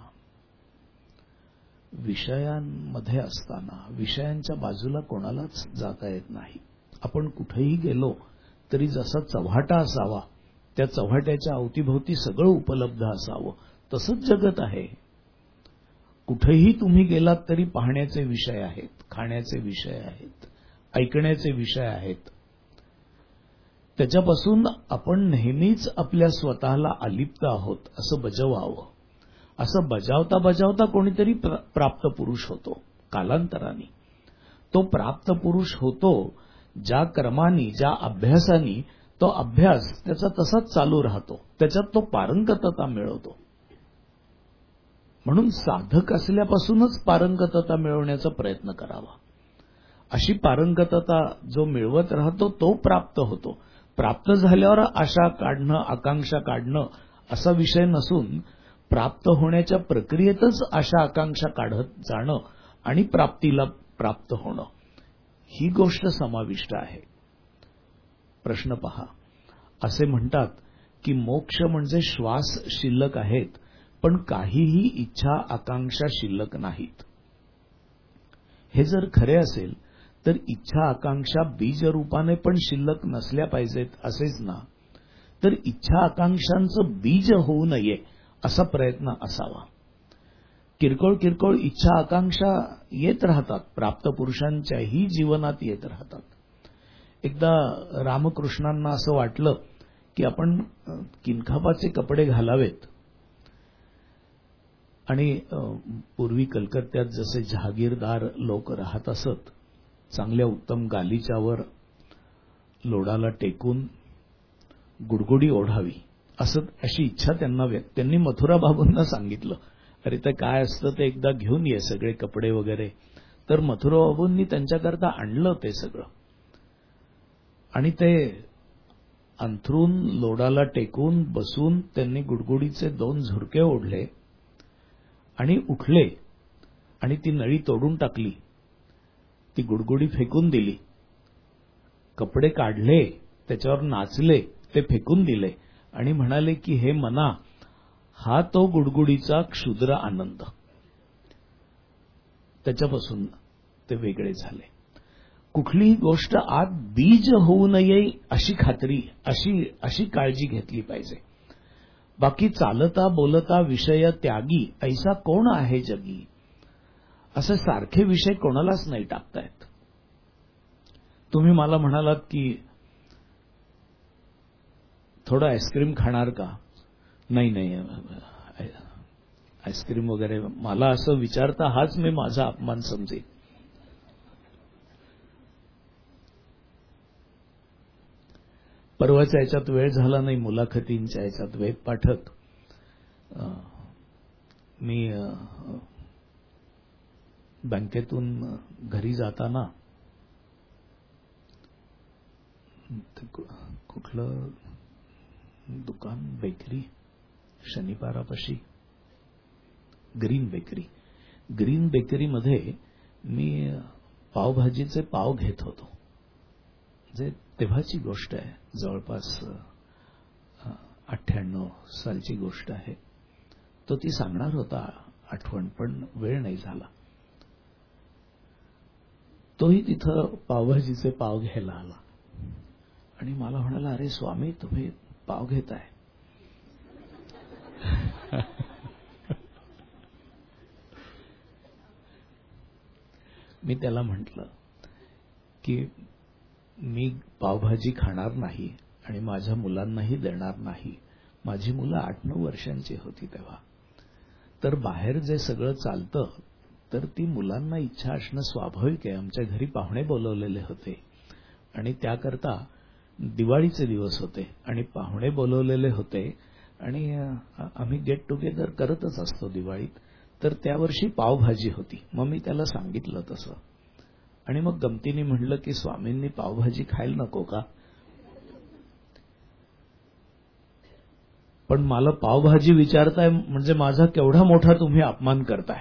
विषयांमध्ये असताना विषयांच्या बाजूला कोणालाच जाता येत नाही. आपण कुठेही गेलो तरी जसा चव्हाटा असावा, त्या चव्हाट्याच्या अवतीभोवती सगळं उपलब्ध असावं. तसंच जगत आहे. कुठेही तुम्ही गेलात तरी पाहण्याचे विषय आहेत, खाण्याचे विषय आहेत, ऐकण्याचे विषय आहेत. त्याच्यापासून आपण नेहमीच आपल्या स्वतःला अलिप्त आहोत असं बजावावं. असं बजावता बजावता कोणीतरी प्राप्त पुरुष होतो. कालांतराने तो प्राप्त पुरुष होतो. ज्या कर्मानी, ज्या अभ्यासानी तो अभ्यास त्याचा तसाच चालू राहतो. त्याच्यात तो पारंगतता मिळवतो. म्हणून साधक असल्यापासूनच पारंगतता मिळवण्याचा प्रयत्न करावा. अशी पारंगतता जो मिळवत राहतो तो प्राप्त होतो. प्राप्त झाल्यावर आशा काढणं, आकांक्षा काढणं असा विषय नसून प्राप्त होण्याच्या प्रक्रियेतच आशा आकांक्षा काढत जाणं आणि प्राप्तीला प्राप्त होणं ही गोष्ट समाविष्ट आहे. प्रश्न पहा. असे म्हणतात की मोक्ष म्हणजे श्वास शिल्लक आहेत, पण काहीही इच्छा आकांक्षा शिल्लक नाहीत. हे जर खरे असेल तर इच्छा आकांक्षा बीजरूपाने पण शिल्लक नसल्या पाहिजेत असेच ना. तर इच्छा आकांक्षांचं बीज होऊ नये असा प्रयत्न असावा. किरकोळ किरकोळ इच्छा आकांक्षा येत राहतात. प्राप्त पुरुषांच्याही जीवनात येत राहतात. एकदा रामकृष्णांना असं वाटलं की आपण किनखाबाचे कपडे घालावेत. आणि पूर्वी कलकत्त्यात जसे जहागीरदार लोक राहत असत, चांगल्या उत्तम गालिच्यावर लोडाला टेकून गुडगुडी ओढावी अशी इच्छा त्यांनी मथुरा बाबूंना सांगितलं. अरे ते काय असतं ते एकदा घेऊन ये सगळे कपडे वगैरे. तर मथुरा बाबूंनी त्यांच्याकरता आणलं ते सगळं. आणि ते अंथरून लोडाला टेकून बसून त्यांनी गुडगुडीचे 2 झुरके ओढले आणि उठले आणि ती नळी तोडून टाकली. ती गुडगुडी फेकून दिली. कपडे काढले, त्याच्यावर नाचले, ते फेकून दिले आणि म्हणाले की हे मना, हा तो गुडगुडीचा क्षुद्र आनंद. त्याच्यापासून ते वेगळे झाले. कुठलीही गोष्ट आत बीज होऊ नये अशी खात्री, अशी काळजी घेतली पाहिजे. बाकी चालता बोलता विषय त्यागी ऐसा कोण आहे जगी, असे सारखे विषय कोणालाच नाही टाकतायत. तुम्ही मला म्हणालात की थोडं आईस्क्रीम खाणार का? नाही, आईस्क्रीम वगैरे मला असं विचारता हाच मी माझा अपमान समजेन. परवाच्या याच्यात वेळ झाला नाही, मुलाखतींच्या याच्यात वेद पाठत मी बँकेतून घरी जाताना कुठलं दुकान, बेकरी, शनिपारापाशी ग्रीन बेकरीमध्ये मी पावभाजीचे पाव घेत होतो. जे तेव्हाची गोष्ट आहे, जवळपास 98 सालची गोष्ट आहे. तो ती सांगणार होता आठवण, पण वेळ नाही झाला. तोही तिथं पावभाजीचे पाव घ्यायला आला आणि मला म्हणाला, अरे स्वामी तुम्ही पाव घेताय. मी त्याला म्हटलं की मी पावभाजी खाणार नाही आणि माझ्या मुलांनाही देणार नाही. माझी मुलं 8-9 वर्षांची होती तेव्हा. तर बाहेर जे सगळं चालतं तर ती मुलांना इच्छा असणं स्वाभाविक आहे. आमच्या घरी पाहुणे बोलवलेले होते आणि त्याकरता दिवाळीचे दिवस होते आणि पाहुणे बोलवलेले होते आणि आम्ही गेट टुगेदर करतच असतो दिवाळीत. तर त्या वर्षी पावभाजी होती. मग मी त्याला सांगितलं तसं आणि मग गमतीने म्हणलं की स्वामींनी पावभाजी खायला नको का? पण मला पावभाजी विचारताय म्हणजे माझा केवढा मोठा तुम्ही अपमान करताय.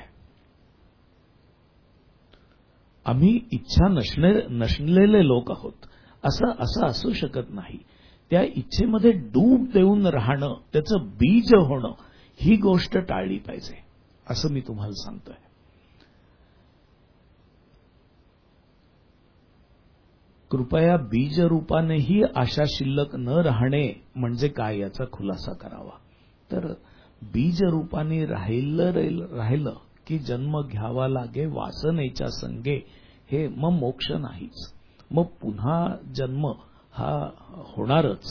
आम्ही इच्छा नसलेले लोक आहोत. असं असू शकत नाही. त्या इच्छेमध्ये डूब देऊन राहणं, त्याचं बीज होणं, ही गोष्ट टाळली पाहिजे असं मी तुम्हाला सांगतोय. कृपया बीज रूपानेही आशा शिल्लक न राहणे म्हणजे काय याचा खुलासा करावा. तर बीज रूपाने राहिलं की जन्म घ्यावा लागे वासनेच्या संगे, हे मग मोक्ष नाहीच. मग पुन्हा जन्म हा होणारच.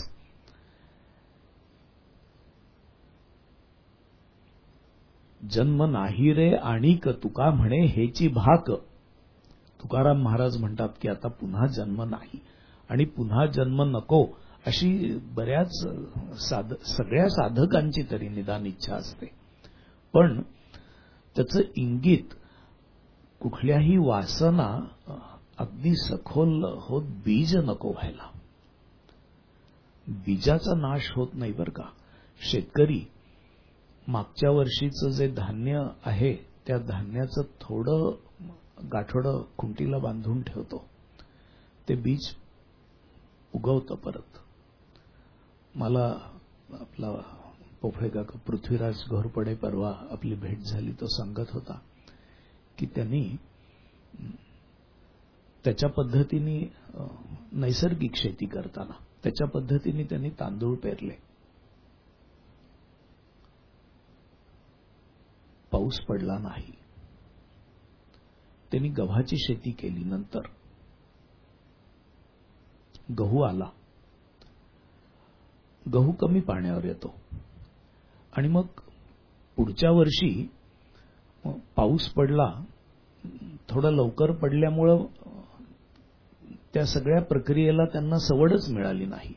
जन्म नाही रे आणिक तुका म्हणे हेची भाक. तुकाराम महाराज म्हणतात की आता पुन्हा जन्म नाही आणि पुन्हा जन्म नको अशी बऱ्याच सगळ्या साधकांची तरी निदान इच्छा असते. पण त्याचं इंगित कुठल्याही वासना अगदी सखोल होत बीज नको व्हायला. बीजाचा नाश होत नाही बरं का. शेतकरी मागच्या वर्षीचं जे धान्य आहे त्या धान्याचं थोडं गाठोडं खुंटीला बांधून ठेवतो. ते बीज उगवतं परत. मला आपला पोफळे काका पृथ्वीराज घोरपडे परवा आपली भेट झाली. तो सांगत होता की त्यांनी त्याच्या पद्धतीने नैसर्गिक शेती करताना त्याच्या पद्धतीने त्यांनी तांदूळ पेरले. पाऊस पडला नाही. त्यांनी गव्हाची शेती केली. नंतर गहू आला. गहू कमी पाण्यावर येतो आणि मग पुढच्या वर्षी पाऊस पडला. थोडा लवकर पडल्यामुळं त्या सगळ्या प्रक्रियेला त्यांना सवडच मिळाली नाही.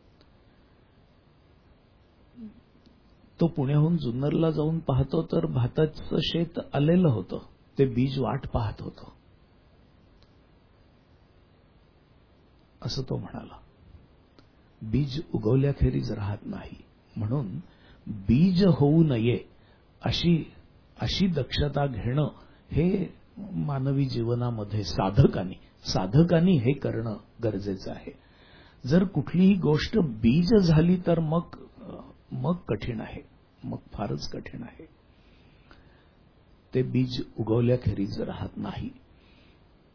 तो पुण्याहून जुन्नरला जाऊन पाहतो तर भाताचं शेत आलेलं होतं. ते बीज वाट पाहत होतं असं तो म्हणाला. बीज उगवल्याखेरीज राहत नाही. म्हणून बीज होऊ नये अशी दक्षता घेणं हे मानवी जीवनामध्ये साधकांनी हे करणं गरजेचं आहे. जर कुठलीही गोष्ट बीज झाली तर मग कठीण आहे. मग फारच कठीण आहे. ते बीज उगवल्याखेरीज राहत नाही.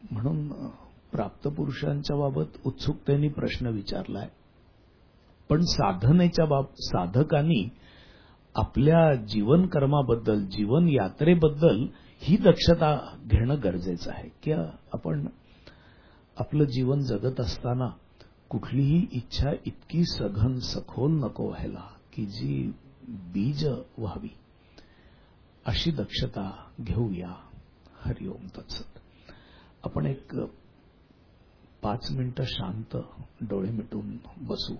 म्हणून प्राप्त पुरुषांच्या बाबत उत्सुकतेने प्रश्न विचारलाय. पण साधकांनी आपल्या जीवन कर्माबद्दल, जीवन यात्रेबद्दल ही दक्षता घेणं गरजेचं आहे की आपण आपलं जीवन जगत असताना कुठलीही इच्छा इतकी सघन सखोल नको व्हायला की जी बीज व्हावी, अशी दक्षता घेऊया. हरिओम तत्सत. आपण एक 5 मिनिटं शांत डोळे मिटून बसू.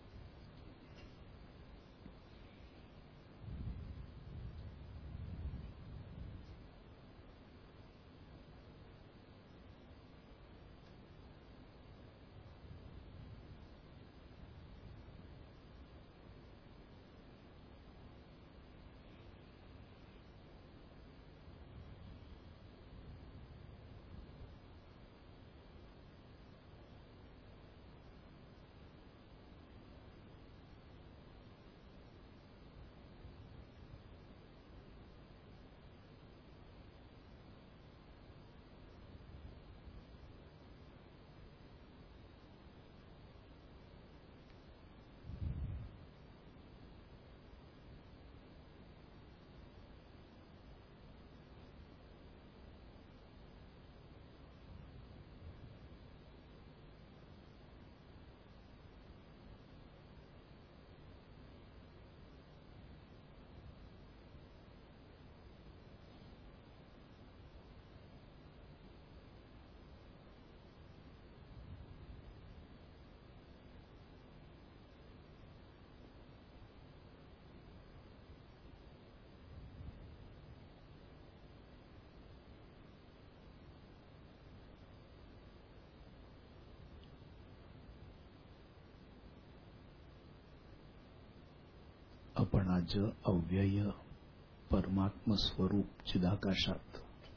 आपण आज अव्यय परमात्म स्वरूप चिदाकाशात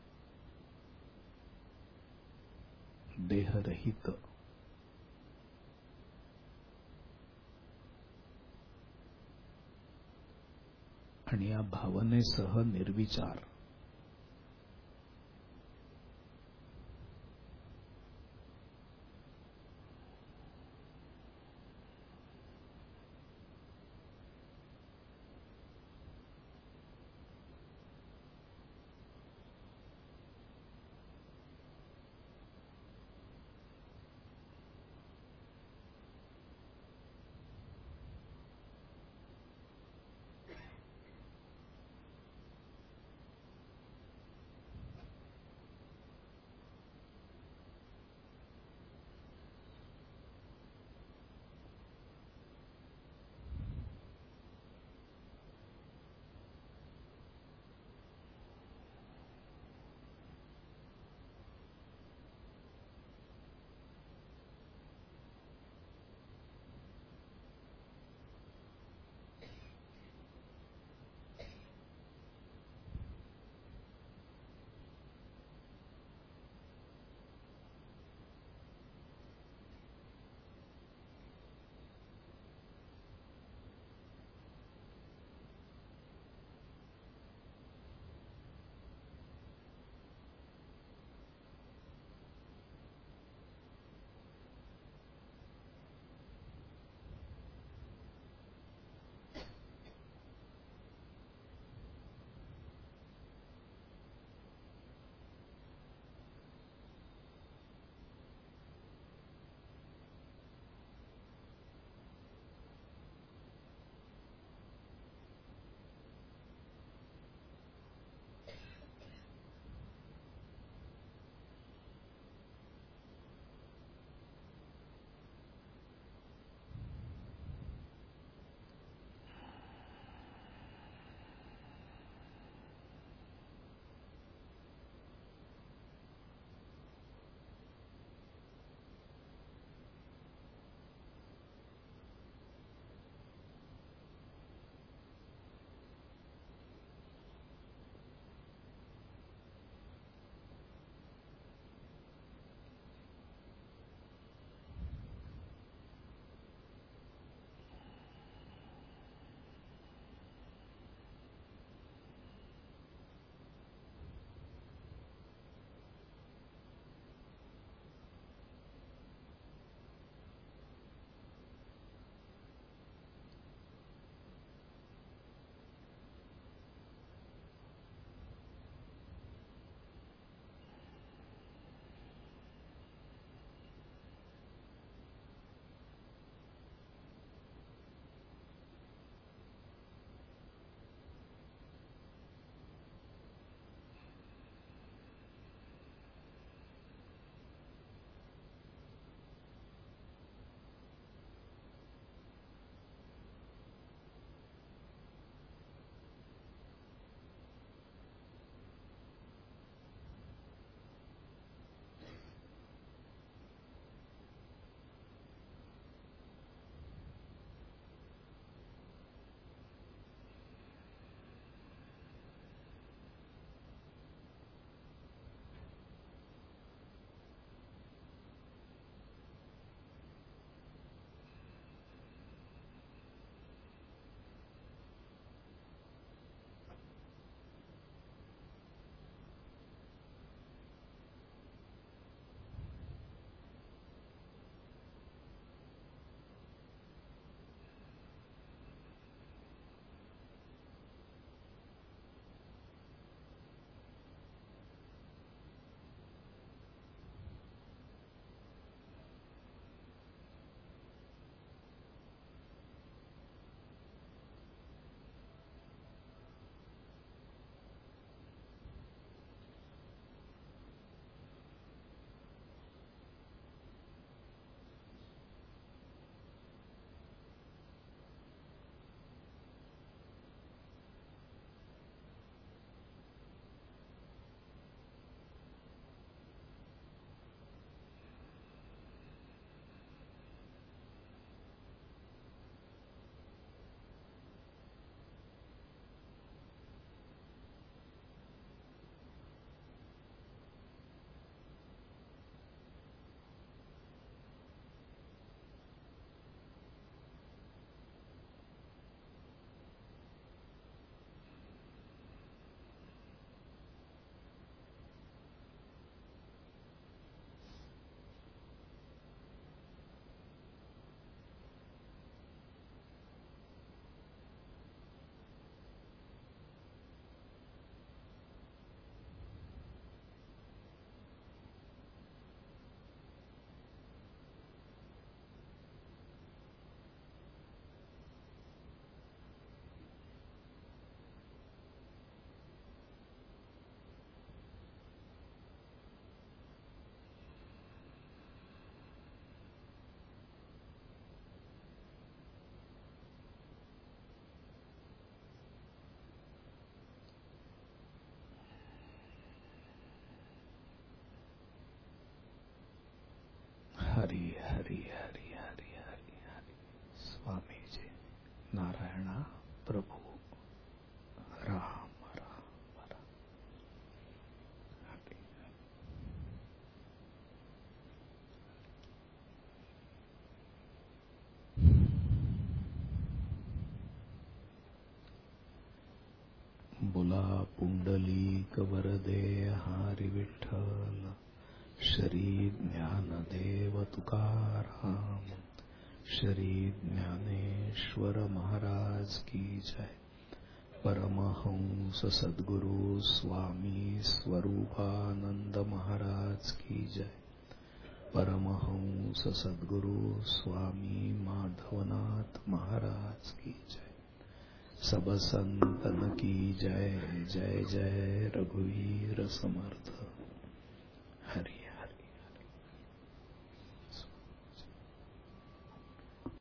देहरहित आणि या भावनेसह निर्विचार हरी हरी हरी हरी हरी हरी. स्वामीजी नारायणा प्रभू राम राम राम. हरी बोला पुंडलिक वरदे हरी विठ्ठल. श्री ज्ञानदेव तुकाराम. श्री ज्ञानेश्वर महाराज की जय. परमहंस सद्गुरु स्वामी स्वरूपानंद महाराज की जय. परमहंस सद्गुरु स्वामी माधवनाथ महाराज की जय. सब संतन की जय. जय जय रघुवीर समर्थ.